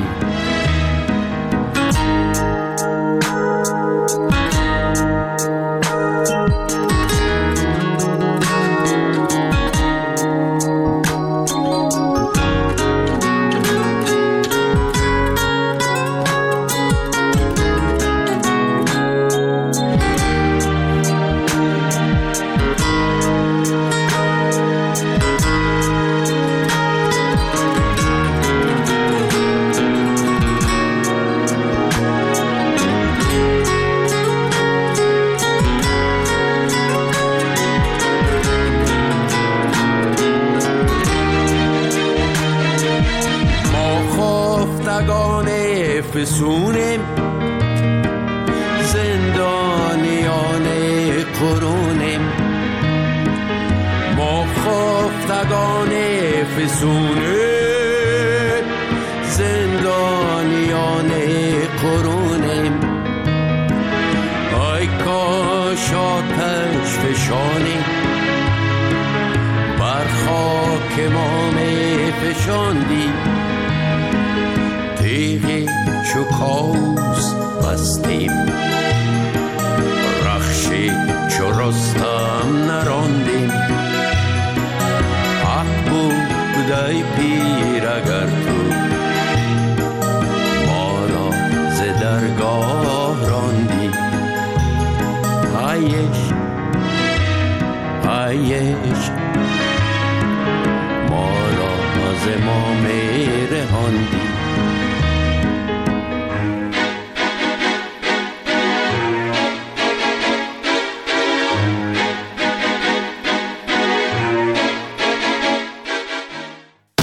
فسونیم زندانیان قرونیم ما خفتگان فسونیم زندانیان قرونیم. ای کاش آتش فشانی بر خاک ما می فشاندی. تیغی چو کاوس بستیم رخشی چو رستم نراندیم. حق بود ای پیر اگر تو ما را ز درگاه راندی. ایش ایش ما را از ما میرهاندی